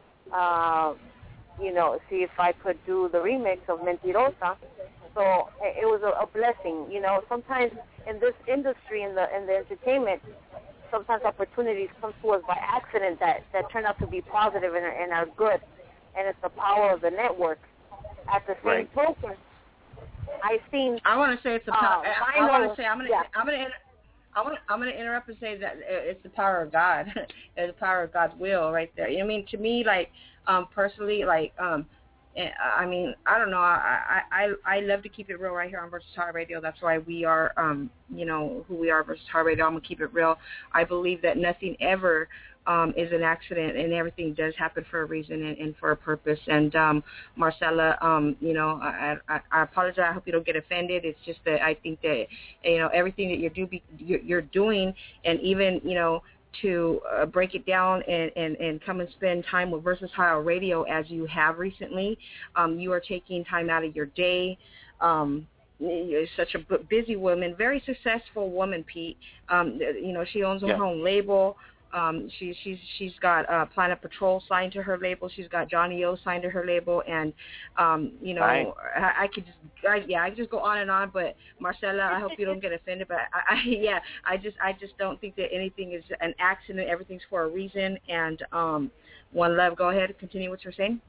see if I could do the remix of Mentirosa. So it was a blessing. Sometimes in this industry, in the entertainment, sometimes opportunities come to us by accident that turn out to be positive and are good. And it's the power of the network. At the same token, I want to say it's the power. I want to say I'm going to interrupt and say that it's the power of God. It's the power of God's will right there. I mean, to me, personally, I mean, I don't know. I love to keep it real right here on Versatile Radio. That's why we are, who we are, Versatile Radio. I'm going to keep it real. I believe that nothing ever is an accident, and everything does happen for a reason and for a purpose. And Marcela, I apologize. I hope you don't get offended. It's just that I think that everything that you're doing, and even to break it down and come and spend time with Versatile Radio as you have recently. You are taking time out of your day. You're such a busy woman, very successful woman, Pete. She owns her own label. She's got Planet Patrol signed to her label. She's got Johnny O signed to her label, and you know, right. I could just go on and on. But Marcella, I hope you don't get offended. But I just don't think that anything is an accident. Everything's for a reason. And One Love, go ahead, continue what you're saying.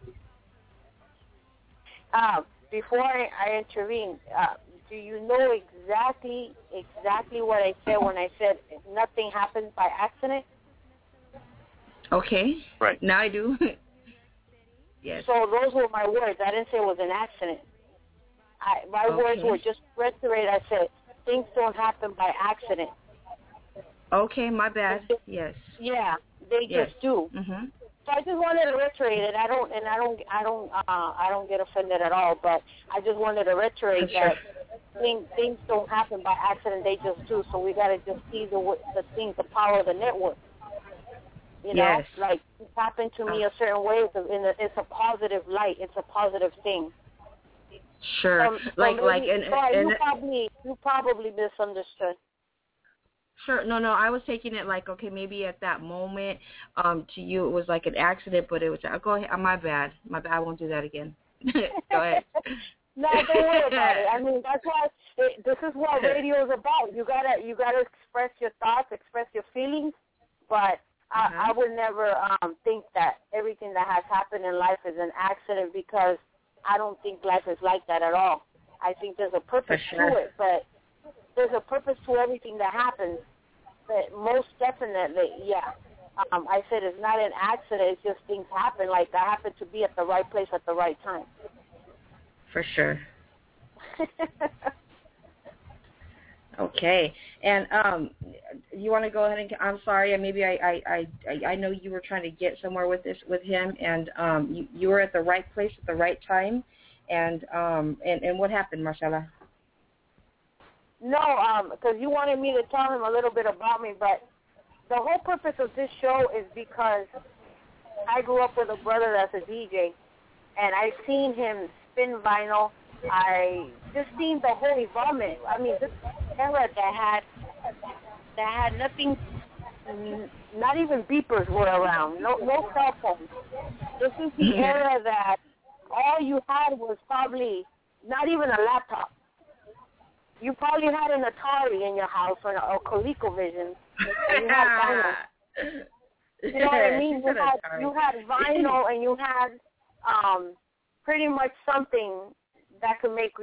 Before I intervene, do you know exactly what I said when I said nothing happens by accident? Okay. Right. Now I do. Yes. So those were my words. I didn't say it was an accident. My words were just reiterate. I said things don't happen by accident. Okay, my bad. Yes. Yeah, they just do. Mm-hmm. So I just wanted to reiterate it. I don't get offended at all. But I just wanted to reiterate that things don't happen by accident. They just do. So we got to just see the power of the network. You know, like it happened to me a certain way. It's a positive light. It's a positive thing. Sure. You probably misunderstood. Sure. No, I was taking it like, okay, maybe at that moment, to you it was like an accident, but it was, go ahead, my bad. I won't do that again. Go ahead. No, don't worry about it. I mean, that's why, this is what radio is about. You gotta express your thoughts, express your feelings, but I would never think that everything that has happened in life is an accident, because I don't think life is like that at all. I think there's a purpose to it, but there's a purpose to everything that happens. But most definitely, I said it's not an accident. It's just things happen. Like I happened to be at the right place at the right time. For sure. Okay, and you want to go ahead and? I'm sorry, maybe I know you were trying to get somewhere with him, and you were at the right place at the right time, and what happened, Marcella? No, because you wanted me to tell him a little bit about me, but the whole purpose of this show is because I grew up with a brother that's a DJ, and I've seen him spin vinyl. I just seen the whole involvement. I mean, this era that had nothing, not even beepers were around, no cell phones. This is the era that all you had was probably not even a laptop. You probably had an Atari in your house or a ColecoVision. And you had vinyl. You know what I mean? You had vinyl, and you had pretty much something that could make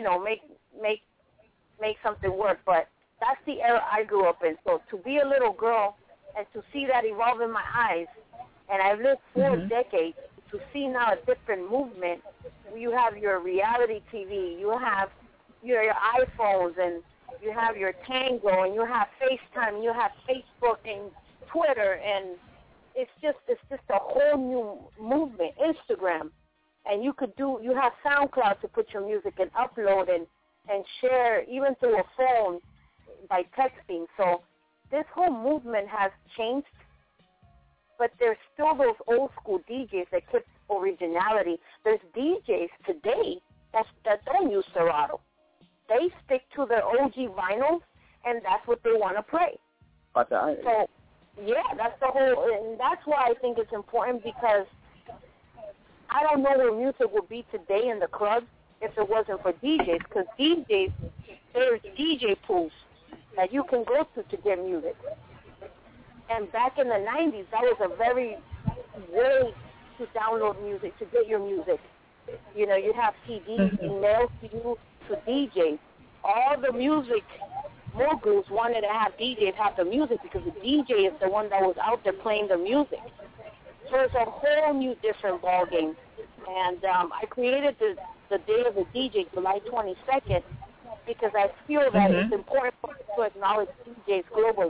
something work. But that's the era I grew up in. So to be a little girl and to see that evolve in my eyes, and I've lived 4 decades, to see now a different movement. You have your reality TV, you have your iPhones, and you have your Tango, and you have FaceTime, you have Facebook and Twitter, and it's just a whole new movement. Instagram, and you have SoundCloud to put your music and upload and share even through a phone by texting. So this whole movement has changed, but there's still those old school DJs that keep originality. There's DJs today that don't use Serato. They stick to their OG vinyls, and that's what they want to play. So, that's the whole, and that's why I think it's important, because I don't know where music would be today in the clubs if it wasn't for DJs, because DJs, there's DJ pools that you can go to get music. And back in the 90s, that was a very way to download music, to get your music. You know, you have CDs emailed to you to DJs. All the music moguls wanted to have DJs have the music, because the DJ is the one that was out there playing the music. So it's a whole new different ball game. And I created the Day of the DJ, July 22nd, because I feel that it's important to acknowledge DJs globally.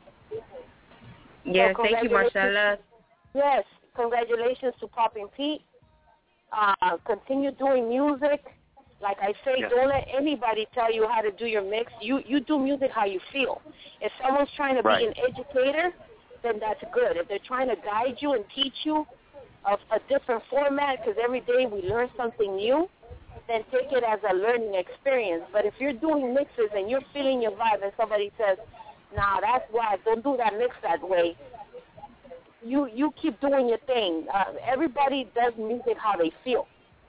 Yes, so thank you, Marcella. Yes, congratulations to Poppin' Pete. Continue doing music. Like I say, don't let anybody tell you how to do your mix. You do music how you feel. If someone's trying to be an educator, then that's good. If they're trying to guide you and teach you a different format, because every day we learn something new, then take it as a learning experience. But if you're doing mixes and you're feeling your vibe and somebody says, Nah, that's why. Don't do that mix that way. You keep doing your thing. Everybody does music how they feel.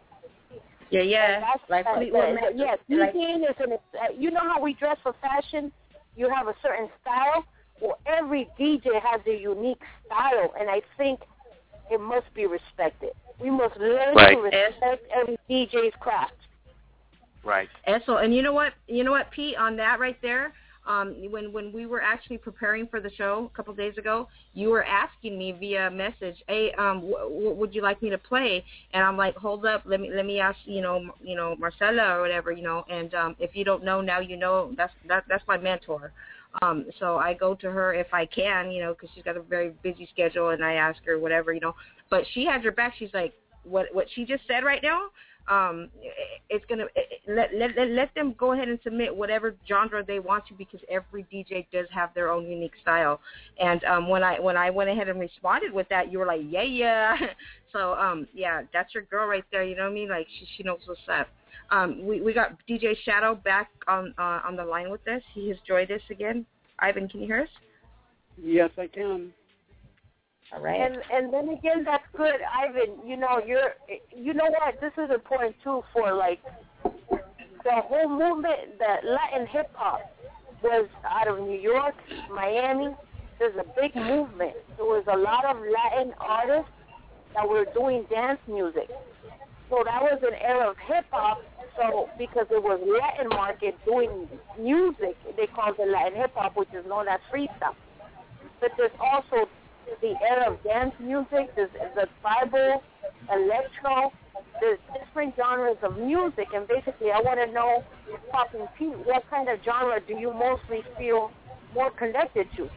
Yeah. Like Fleetwood Mac. Yes, DJing is you know how we dress for fashion? You have a certain style. Well, every DJ has a unique style, and I think it must be respected. We must learn to respect every DJ's craft. Right. And you know what, Pete, on that right there, when we were actually preparing for the show a couple of days ago, you were asking me via message, hey, what would you like me to play? And I'm like, hold up, let me ask, Marcella or whatever, and if you don't know now, that's my mentor. So I go to her if I can, because she's got a very busy schedule, and I ask her whatever, but she has your back. She's like, what she just said right now, it's gonna let them go ahead and submit whatever genre they want to, because every DJ does have their own unique style. And when I went ahead and responded with that, you were like, yeah. So yeah, that's your girl right there. You know what I mean? Like she knows what's up. We got DJ Shadow back on the line with us. He has joined us again. Ivan, can you hear us? Yes, I can. All right. And then again, that's good, Ivan. You know what? This is important too for like the whole movement. That Latin hip hop was out of New York, Miami. There's a big movement. There was a lot of Latin artists that were doing dance music. So that was an era of hip hop. So because it was Latin market doing music, they called it Latin hip hop, which is known as freestyle. But there's also the era of dance music. There's the tribal, electro. There's different genres of music, and basically, I want to know, Poppin' Pete, what kind of genre do you mostly feel more connected to?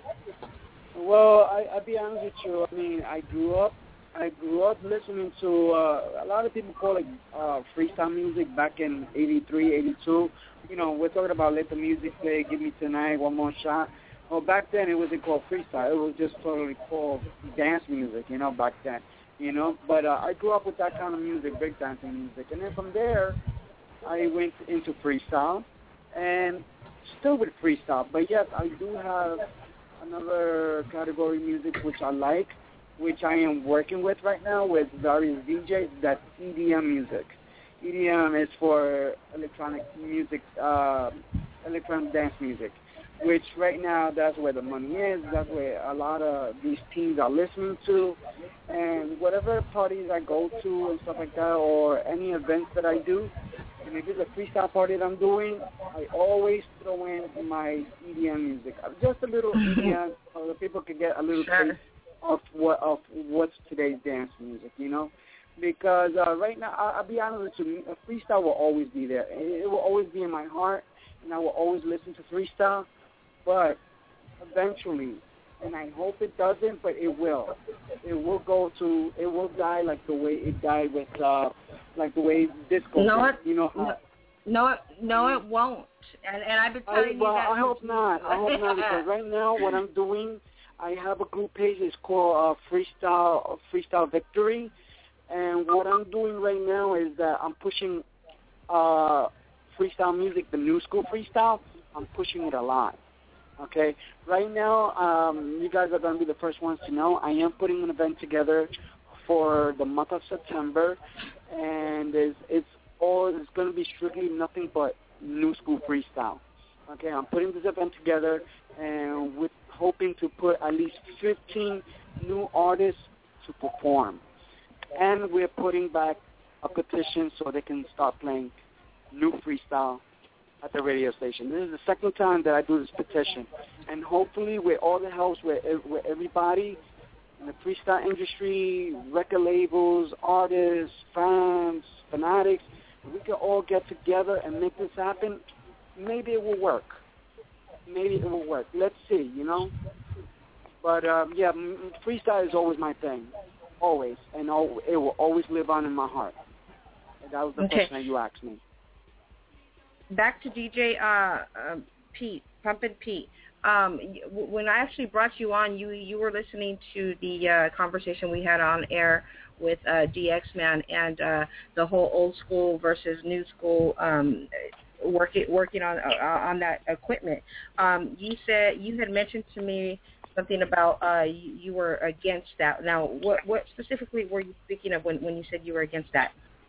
Well, I'll be honest with you. I mean, I grew up listening to a lot of people call it freestyle music back in 83, 82. We're talking about Let the Music Play, Give Me Tonight, One More Shot. Well, back then it wasn't called freestyle. It was just totally called dance music, back then, But I grew up with that kind of music, big dancing music. And then from there, I went into freestyle and still with freestyle. But yes, I do have another category music which I like, which I am working with right now with various DJs. That's EDM music. EDM is for electronic music, electronic dance music, which right now that's where the money is. That's where a lot of these teens are listening to. And whatever parties I go to and stuff like that, or any events that I do, and if it's a freestyle party that I'm doing, I always throw in my EDM music. Just a little EDM so that people can get a little taste of what's today's dance music, Because right now, I'll be honest with you, freestyle will always be there. It will always be in my heart, and I will always listen to freestyle. But eventually, and I hope it doesn't, but it will. It will die like the way it died with, like the way disco. No, No, it won't. And I've been telling you that. I hope not. Because right now, what I'm doing, I have a group page. It's called Freestyle Victory. And what I'm doing right now is that I'm pushing freestyle music, the new school freestyle. I'm pushing it a lot. Okay? Right now, you guys are going to be the first ones to know. I am putting an event together for the month of September. And it's going to be strictly nothing but new school freestyle. Okay? I'm putting this event together and with hoping to put at least 15 new artists to perform. And we're putting back a petition so they can start playing new freestyle at the radio station. This is the second time that I do this petition. And hopefully with all the help with everybody in the freestyle industry, record labels, artists, fans, fanatics, we can all get together and make this happen. Maybe it will work. Let's see, But, yeah, freestyle is always my thing. Always. And it will always live on in my heart. And that was the question that you asked me. Back to DJ Pete, Pumpin' Pete. When I actually brought you on, you were listening to the conversation we had on air with DX Man and the whole old school versus new school working on that equipment. You said you had mentioned to me something about you were against that. Now, what specifically were you speaking of when you said you were against that?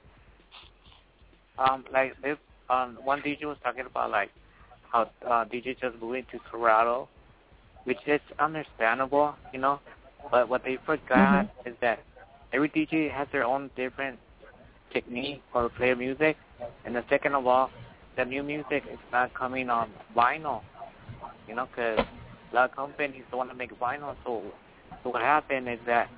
Like this, one DJ was talking about like how DJ just moving to Serato, which is understandable, you know. But what they forgot is that every DJ has their own different technique for play music, and the second of all, the new music is not coming on vinyl, you know, because a lot of companies don't want to make vinyl. So what happened is that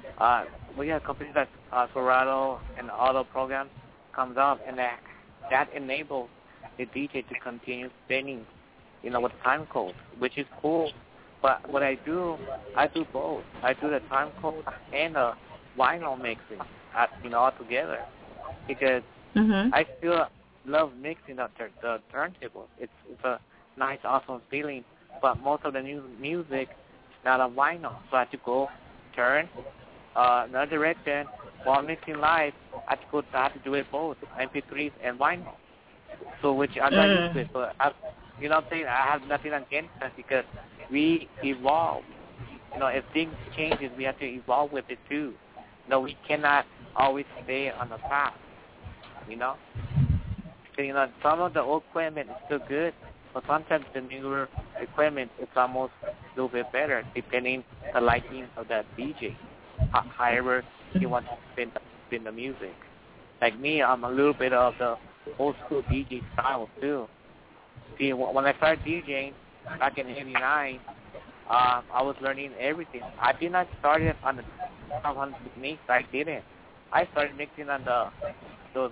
we have companies like Serato and auto programs comes up, and that enables the DJ to continue spinning, you know, with time code, which is cool. But what I do both. I do the time code and the vinyl mixing, you know, all together, because I still love mixing the turntables. It's a nice, awesome feeling. But most of the new music is not on vinyl, so I have to go turn another direction. While mixing live, I have to do it both, MP3s and vinyl. So which I'm not used to it. But you know what I'm saying? I have nothing against that because we evolve. You know, if things changes, we have to evolve with it too. You know, we cannot always stay on the path. You know? So, you know, some of the old equipment is still good, but sometimes the newer equipment is almost a little bit better, depending on the liking of that DJ. However, he wants to spin the music. Like me, I'm a little bit of the old school DJ style too. See, when I started DJing back in '89, I was learning everything. I did not start it on the 1200 techniques. I didn't. I started mixing on those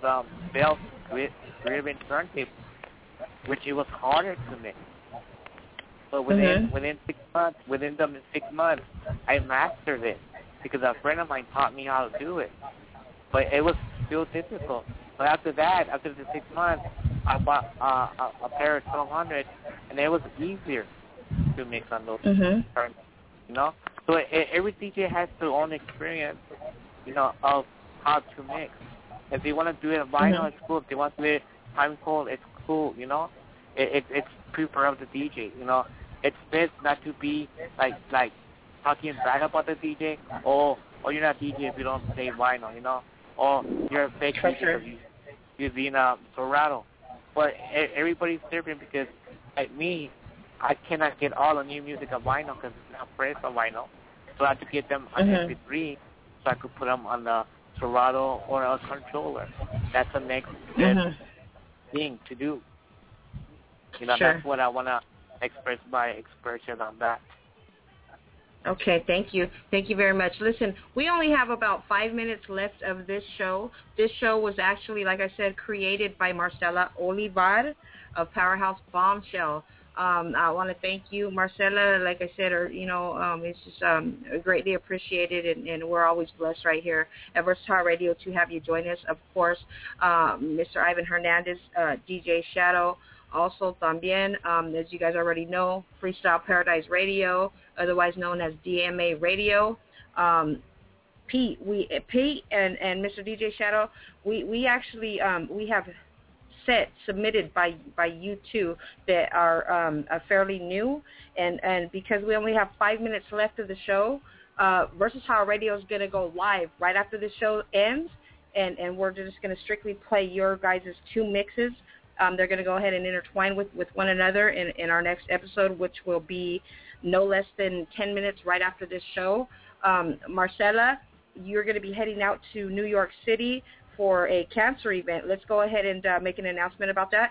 belt-driven turntables, which it was harder to mix. But within 6 months, I mastered it because a friend of mine taught me how to do it. But it was still difficult. But after the 6 months, I bought a pair of 1200, and it was easier to mix on those turns, you know. So every DJ has their own experience, you know, of how to mix. If they want to do it vinyl, it's cool. If they want to do it time code, it's cool, you know. It's prefer of the DJ, you know. It's best not to be like talking bad about the DJ, or you're not DJ if you don't play vinyl, you know, or you're a fake DJ because you're being Serato. But everybody's different because, like me, I cannot get all the new music on vinyl because it's not pressed on vinyl. So I have to get them on MP3 so I could put them on the Serato or a controller. That's the next best thing to do. You know, that's what I want to express my expression on that. Okay, thank you. Thank you very much. Listen, we only have about 5 minutes left of this show. This show was actually, like I said, created by Marcela Olivar of Powerhouse Bombshell. I want to thank you, Marcela. Like I said, it's just greatly appreciated, and we're always blessed right here at Versatile Radio to have you join us. Of course, Mr. Ivan Hernandez, DJ Shadow. Also, también, as you guys already know, Freestyle Paradise Radio, otherwise known as DMA Radio. Pete and Mr. DJ Shadow, we actually we have submitted by you two that are fairly new, and because we only have 5 minutes left of the show, Versatile Radio is going to go live right after the show ends, and we're just going to strictly play your guys' two mixes. They're going to go ahead and intertwine with one another in our next episode, which will be no less than 10 minutes right after this show. Marcela, you're going to be heading out to New York City for a cancer event. Let's go ahead and make an announcement about that.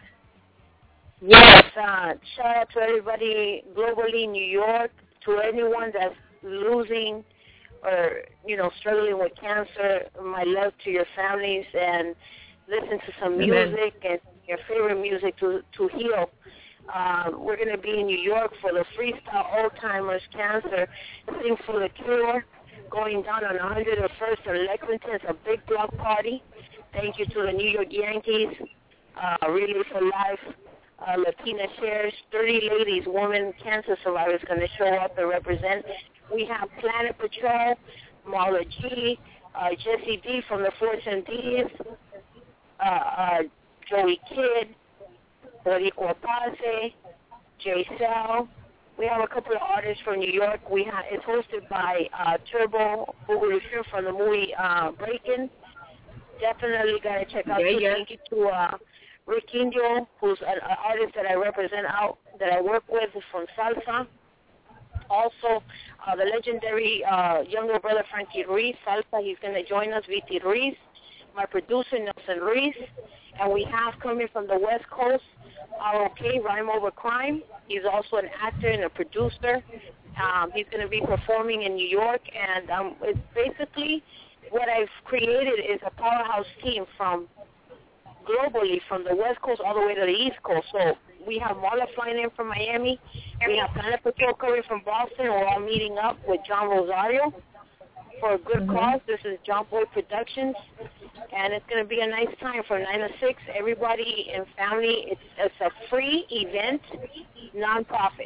Yes, shout out to everybody globally in New York, to anyone that's losing or, struggling with cancer. My love to your families, and listen to some music and your favorite music to heal. We're going to be in New York for the Freestyle Old-Timers Cancer Sing for the Cure, going down on 101st and Lexington. It's a big block party. Thank you to the New York Yankees, Relay for Life, Latina Shares, 30 ladies, women, cancer survivors going to show up and represent. We have Planet Patrol, Marla G, Jesse D from the Fortune D's, Joey Kidd, Federico Pase, Jay Sell. We have a couple of artists from New York. It's hosted by Turbo Bugurushu from the movie Breakin'. Definitely got to check out. Thank you to Rick Indio, who's an artist that I represent that I work with from Salsa. Also, the legendary younger brother Frankie Ruiz, Salsa, he's going to join us, Viti Ruiz. My producer, Nelson Ruiz. And we have coming from the West Coast, ROK, Rhyme Over Crime. He's also an actor and a producer. He's going to be performing in New York. And it's basically what I've created is a powerhouse team from globally, from the West Coast all the way to the East Coast. So we have Marla flying in from Miami. We have Planet Patrol coming from Boston. We're all meeting up with John Rosario for a good cause. This is John Boy Productions. And it's going to be a nice time from 9 to 6. Everybody and family, it's a free event, non-profit.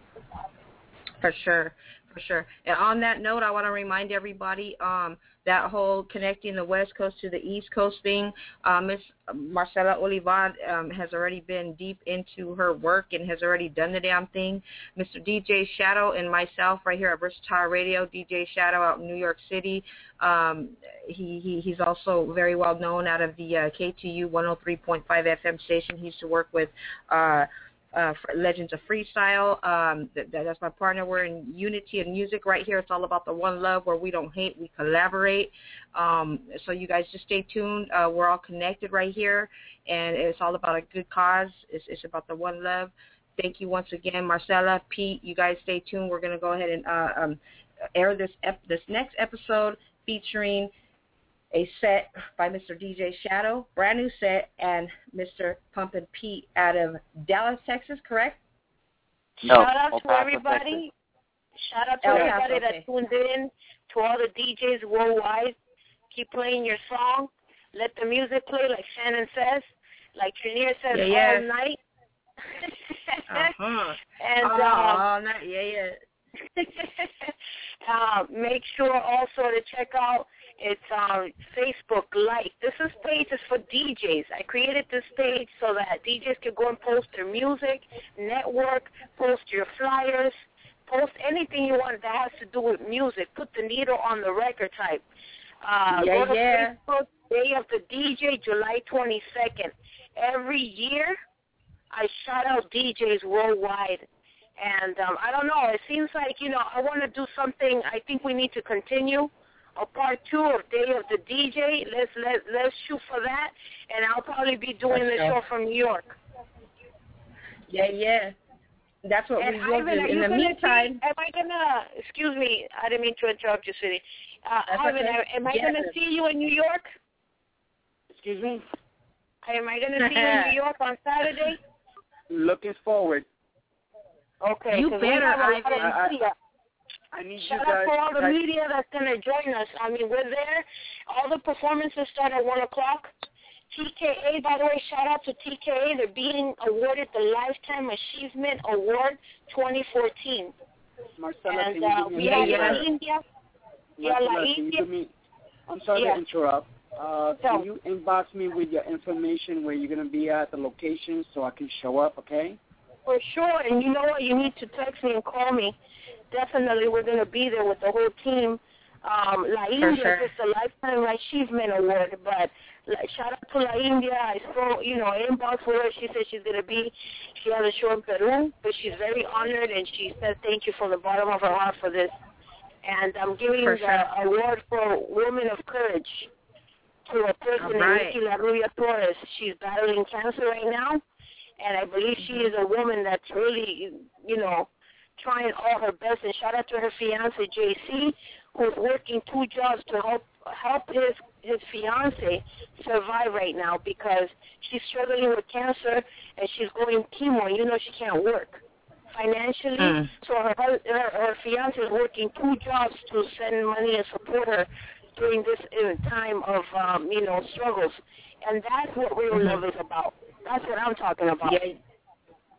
For sure. And on that note, I want to remind everybody that whole connecting the West Coast to the East Coast thing, Miss Marcela Olivan has already been deep into her work and has already done the damn thing. Mr. DJ Shadow and myself right here at Versatile Radio, DJ Shadow out in New York City. He's also very well known out of the KTU 103.5 FM station. He used to work with Legends of Freestyle. That's my partner. We're in unity and music right here. It's all about the one love where we don't hate, we collaborate. So you guys just stay tuned. We're all connected right here, and it's all about a good cause. It's about the one love. Thank you once again, Marcela, Pete. You guys stay tuned. We're going to go ahead and air this next episode featuring a set by Mr. DJ Shadow, brand new set, and Mr. Pumpin' Pete out of Dallas, Texas, correct? Shout out to everybody. Shout out to everybody that tuned in, to all the DJs worldwide. Keep playing your song. Let the music play, like Shannon says, like Trinier says, all night. And all night, make sure also to check out it's Facebook Live. This page is for DJs. I created this page so that DJs can go and post their music, network, post your flyers, post anything you want that has to do with music. Put the needle on the record type. Go to Facebook, Day of the DJ, July 22nd. Every year, I shout out DJs worldwide. And I don't know, it seems like, I want to do something. I think we need to continue a part 2 of Day of the DJ. Let's shoot for that, and I'll probably be doing the show from New York. Yeah. That's what we will do. In the meantime, excuse me, I didn't mean to interrupt you, Sweetie. Ivan, am I going to see you in New York? Excuse me? Am I going to see you in New York on Saturday? Looking forward. Okay. You better, Ivan. I need Shout you guys. out for all the media that's going to join us. I mean, we're there. All the performances start at 1 o'clock. TKA, by the way, shout out to TKA. They're being awarded the Lifetime Achievement Award 2014. Marcela, and can you we have La India. Marcela, can you give me, I'm sorry to interrupt. Can you inbox me with your information where you're going to be at the location so I can show up, okay? For sure. And you know what? You need to text me and call me. Definitely, we're going to be there with the whole team. La India is a Lifetime Achievement Award, but shout out to La India. I saw, inbox with her. She said she has a show in Peru, but she's very honored, and she said thank you from the bottom of her heart for this. And I'm giving the award for Woman of Courage to a person named Nikki La Rubia Torres. She's battling cancer right now, and I believe she is a woman that's really, trying all her best. And shout out to her fiance JC, who's working 2 jobs to help his fiance survive right now because she's struggling with cancer and she's going chemo. And she can't work financially, so her fiance is working 2 jobs to send money and support her during this time of struggles. And that's what real love is about. That's what I'm talking about.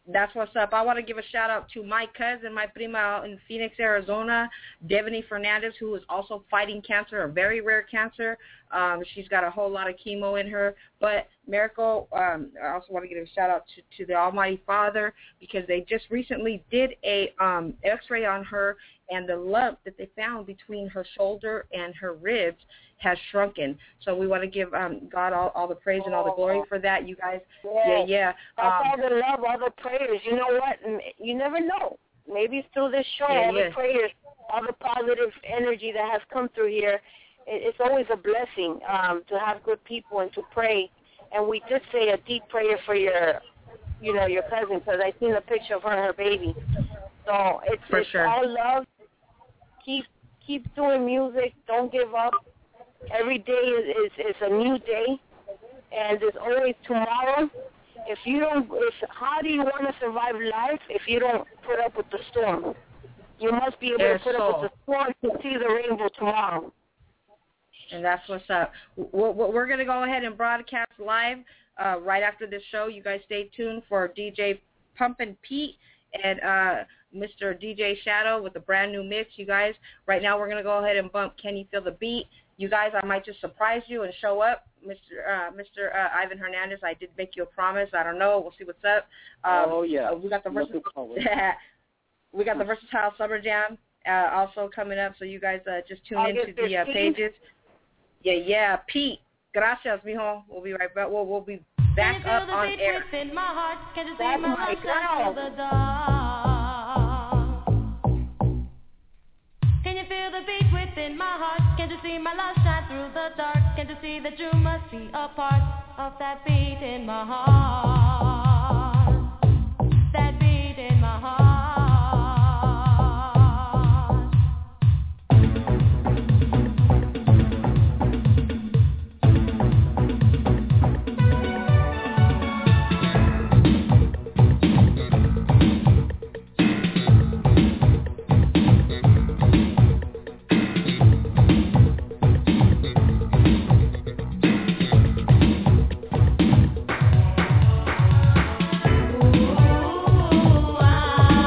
That's what's up. I want to give a shout-out to my cousin, my prima out in Phoenix, Arizona, Devany Fernandez, who is also fighting cancer, a very rare cancer. She's got a whole lot of chemo in her. But, Miracle, I also want to give a shout-out to the Almighty Father, because they just recently did a X-ray on her, and the lump that they found between her shoulder and her ribs has shrunken. So we want to give God all the praise and all the glory for that, you guys. Yeah. That's all the love, all the prayers. You know what? You never know. Maybe through this show, all the prayers, all the positive energy that has come through here, it's always a blessing to have good people and to pray. And we just say a deep prayer for your cousin, because I seen a picture of her and her baby. So it's sure. All love. Keep doing music. Don't give up. Every day is a new day, and there's always tomorrow. How do you want to survive life if you don't put up with the storm? You must be able to put up with the storm to see the rainbow tomorrow. And that's what's up. We're going to go ahead and broadcast live right after this show. You guys stay tuned for DJ Pumpin' Pete and Mr. DJ Shadow with a brand new mix, you guys. Right now we're going to go ahead and bump Can You Feel the Beat? You guys, I might just surprise you and show up. Mr. Ivan Hernandez, I did make you a promise. I don't know. We'll see what's up. We got the Versatile Summer Jam also coming up, so you guys just tune into the pages. Yeah. Pete, gracias, mijo. We'll be right back. We'll be back up on air. That's my girl. Can you feel the beat within my heart? Can't you see my love shine through the dark? Can't you see that you must be a part of that beat in my heart? That beat in my heart. Ooh,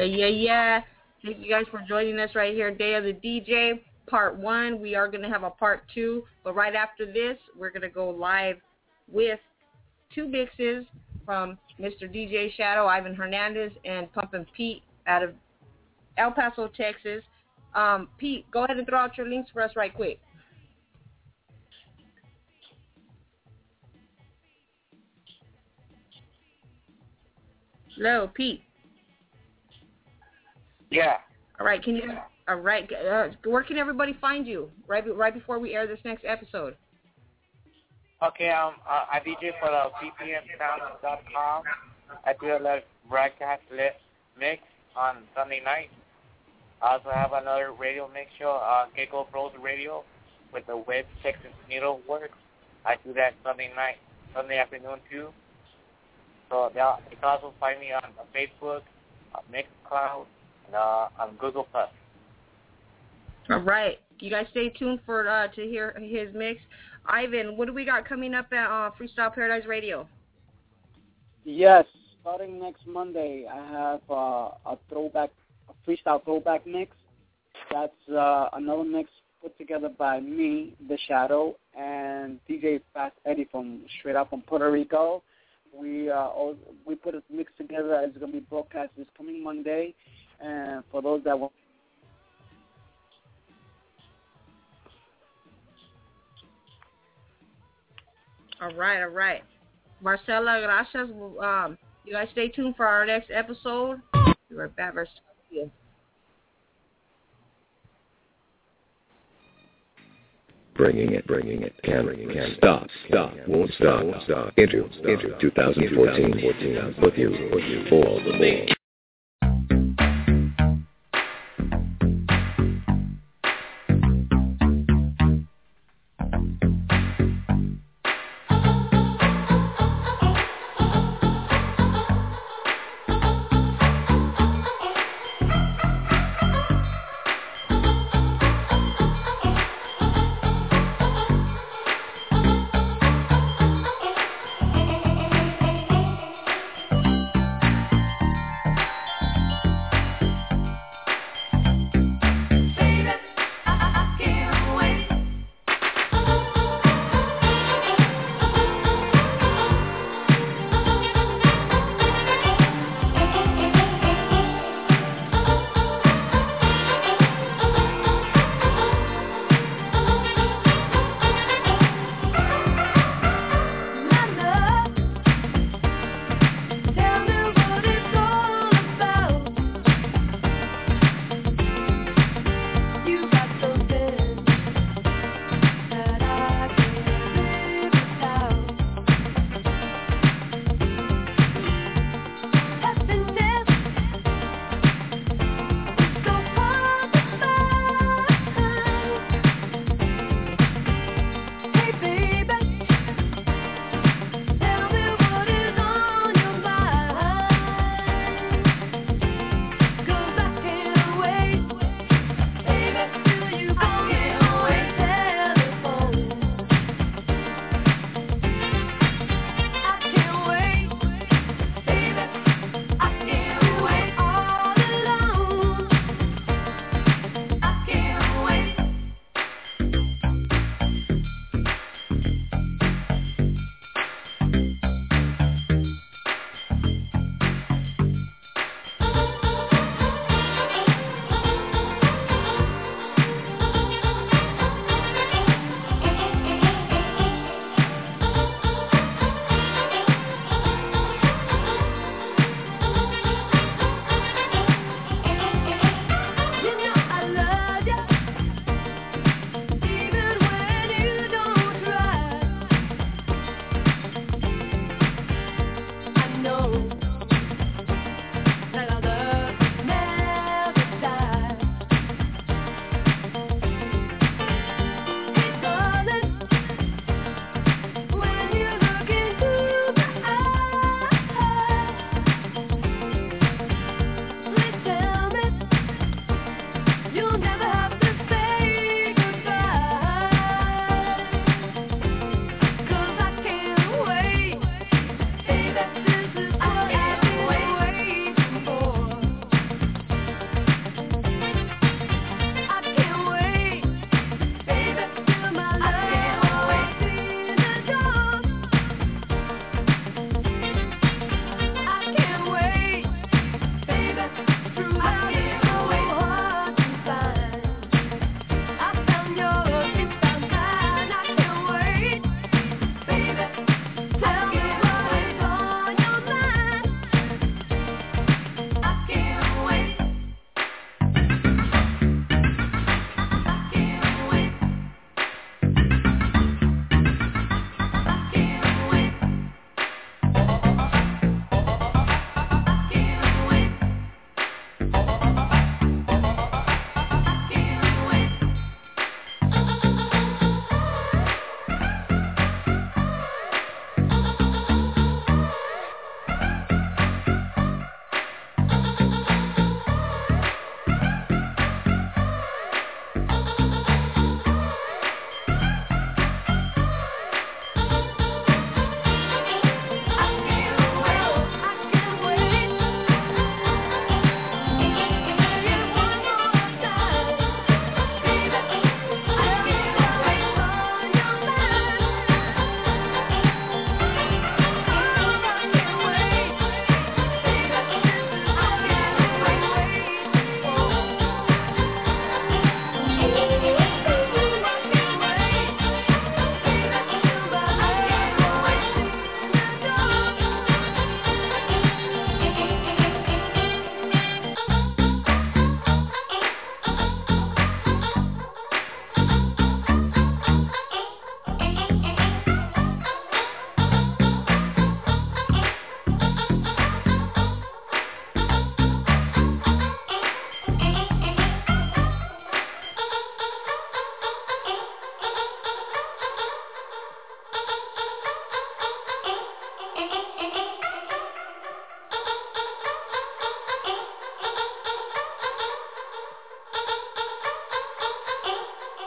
Yeah. Thank you guys for joining us right here, Day of the DJ, Part 1. We are going to have a Part 2, but right after this, we're going to go live with 2 mixes from Mr. DJ Shadow, Ivan Hernandez, and Pumpin' Pete out of El Paso, Texas. Pete, go ahead and throw out your links for us right quick. Hello, Pete. Yeah. All right. All right. Where can everybody find you? Right before we air this next episode. Okay. I DJ for the ppmsound.com. I do a broadcast mix on Sunday night. I also have another radio mix show, Gecko Bros Radio, with the Web Texas Needleworks. I do that Sunday afternoon too. So you can also find me on Facebook, Mixcloud, and on Google+. All right. You guys stay tuned for to hear his mix. Ivan, what do we got coming up at Freestyle Paradise Radio? Yes, starting next Monday, I have a freestyle throwback mix. That's another mix put together by me, The Shadow, and DJ Fast Eddie straight out from Puerto Rico. We put a mix together. It's going to be broadcast this coming Monday. And for those that want... All right. Marcela, gracias. You guys stay tuned for our next episode. We're right back. Bringing it, can't stop, won't stop, into 2014, with you, all the more.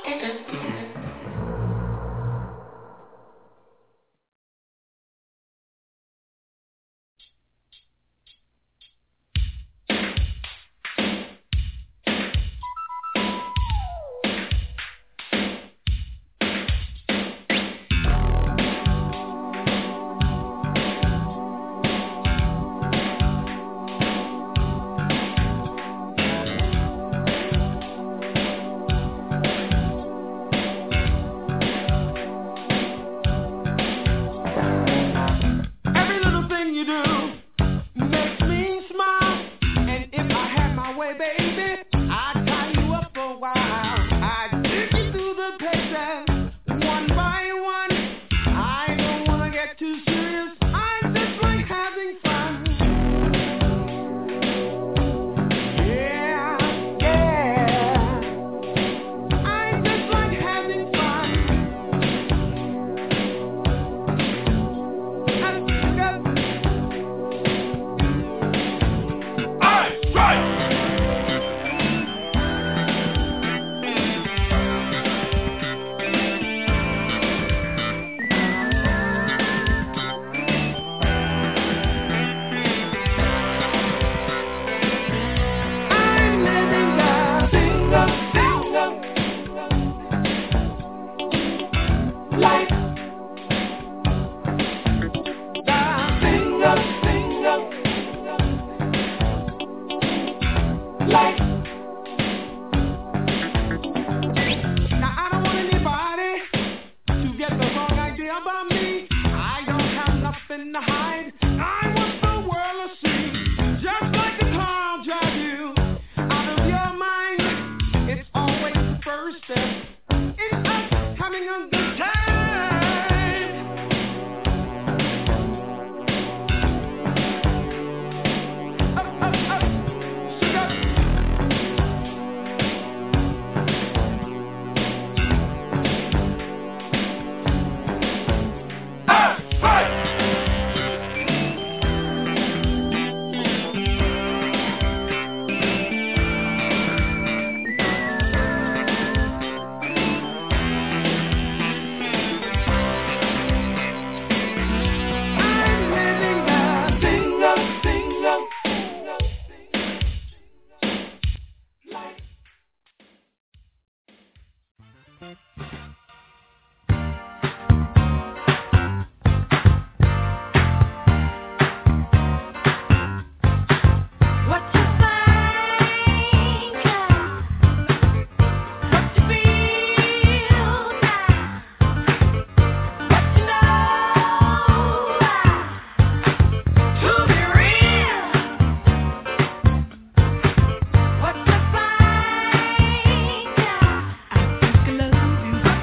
I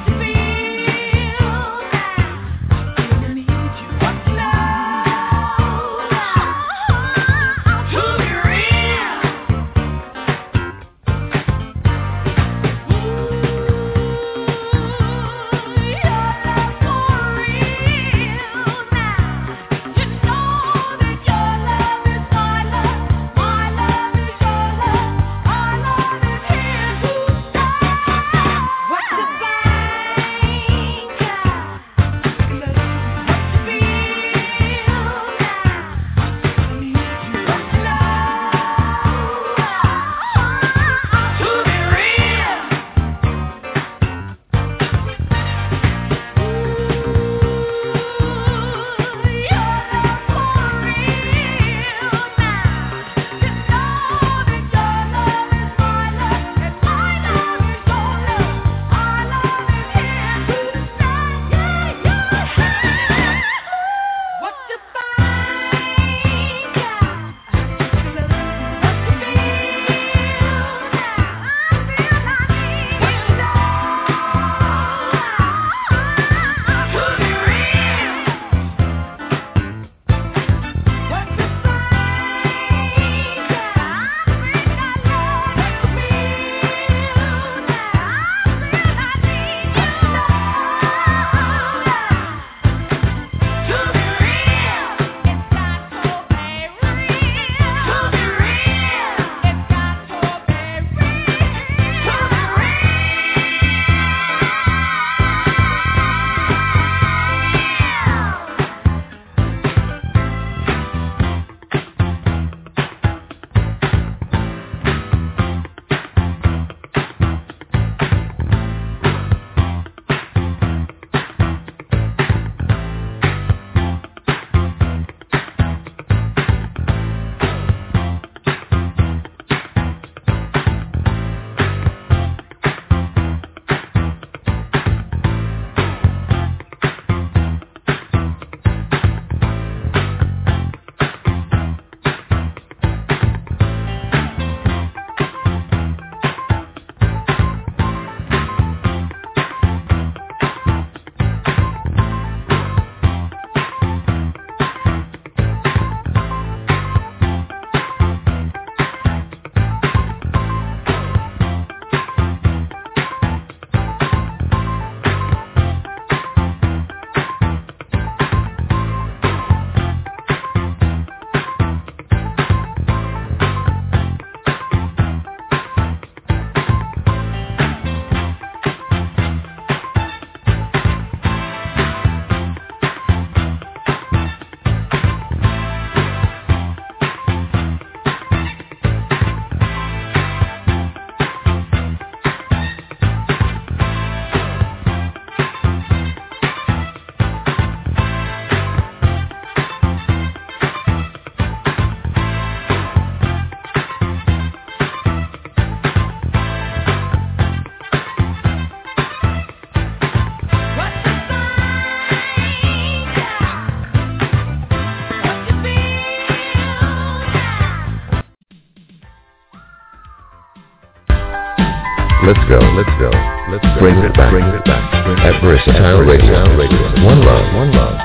Let's go. Bring it back. At Versatile Radio. One love.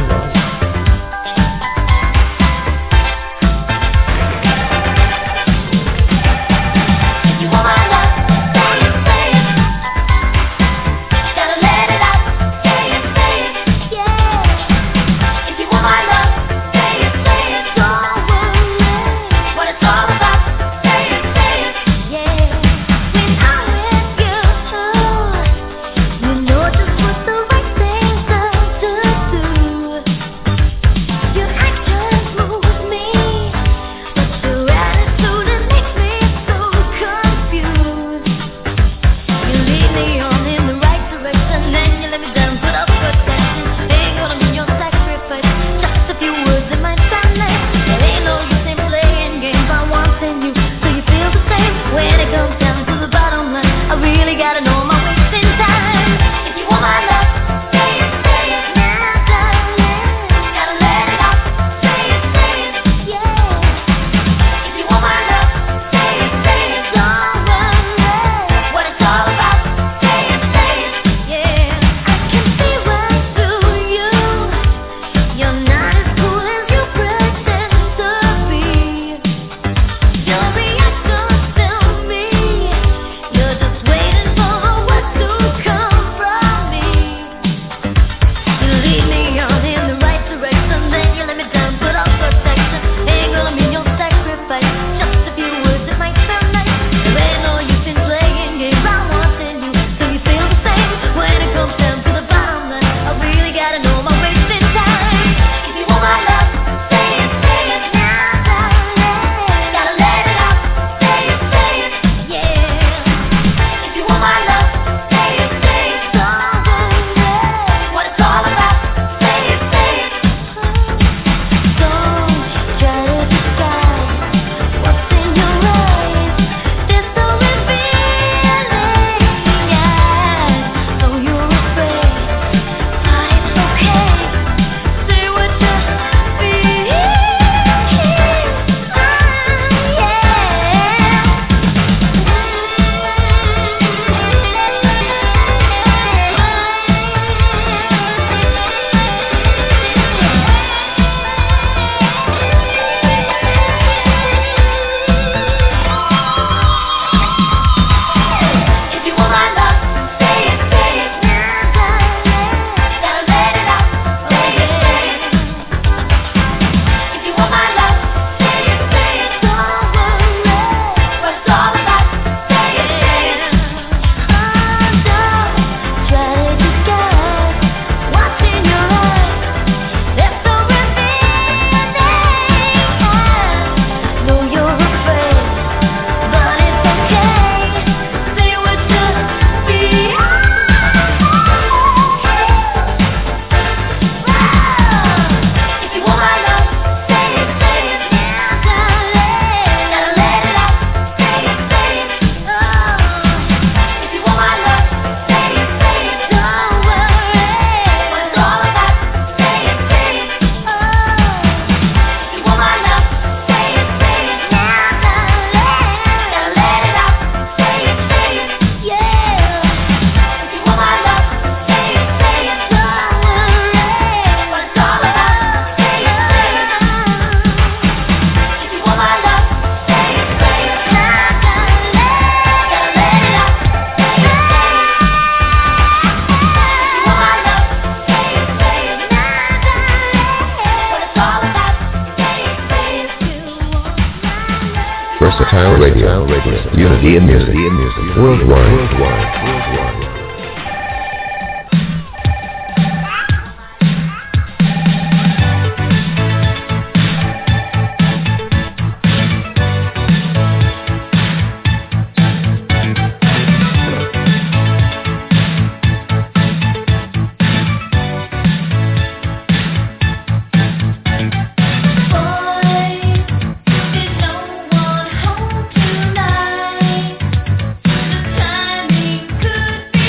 Versatile Radio. Unity in music. Worldwide. Could be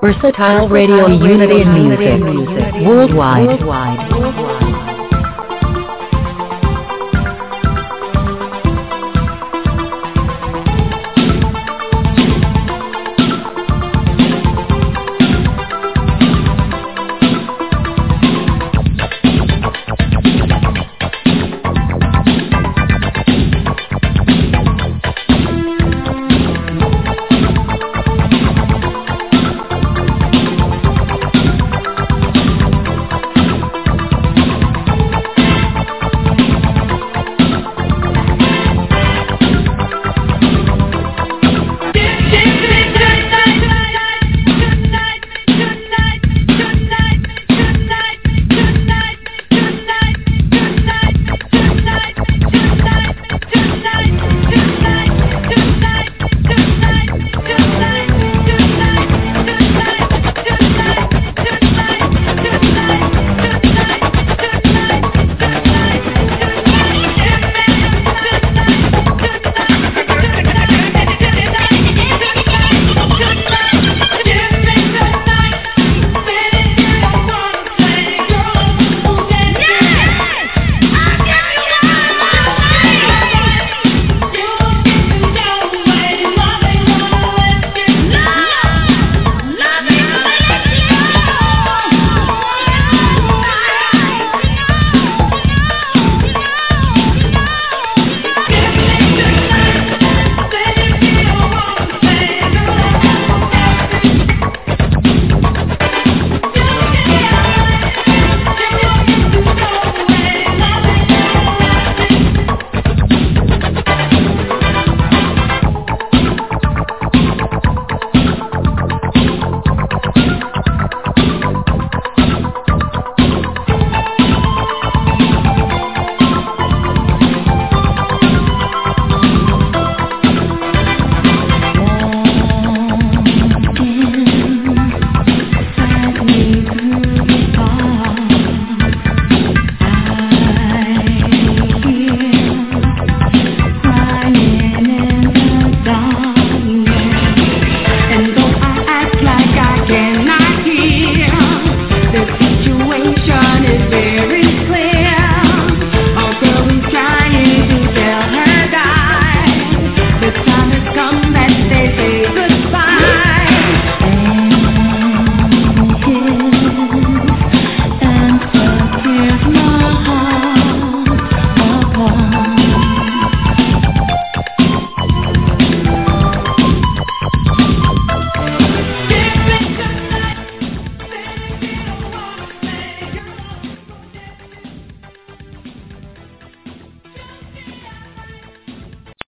Versatile Radio, unity in music, worldwide.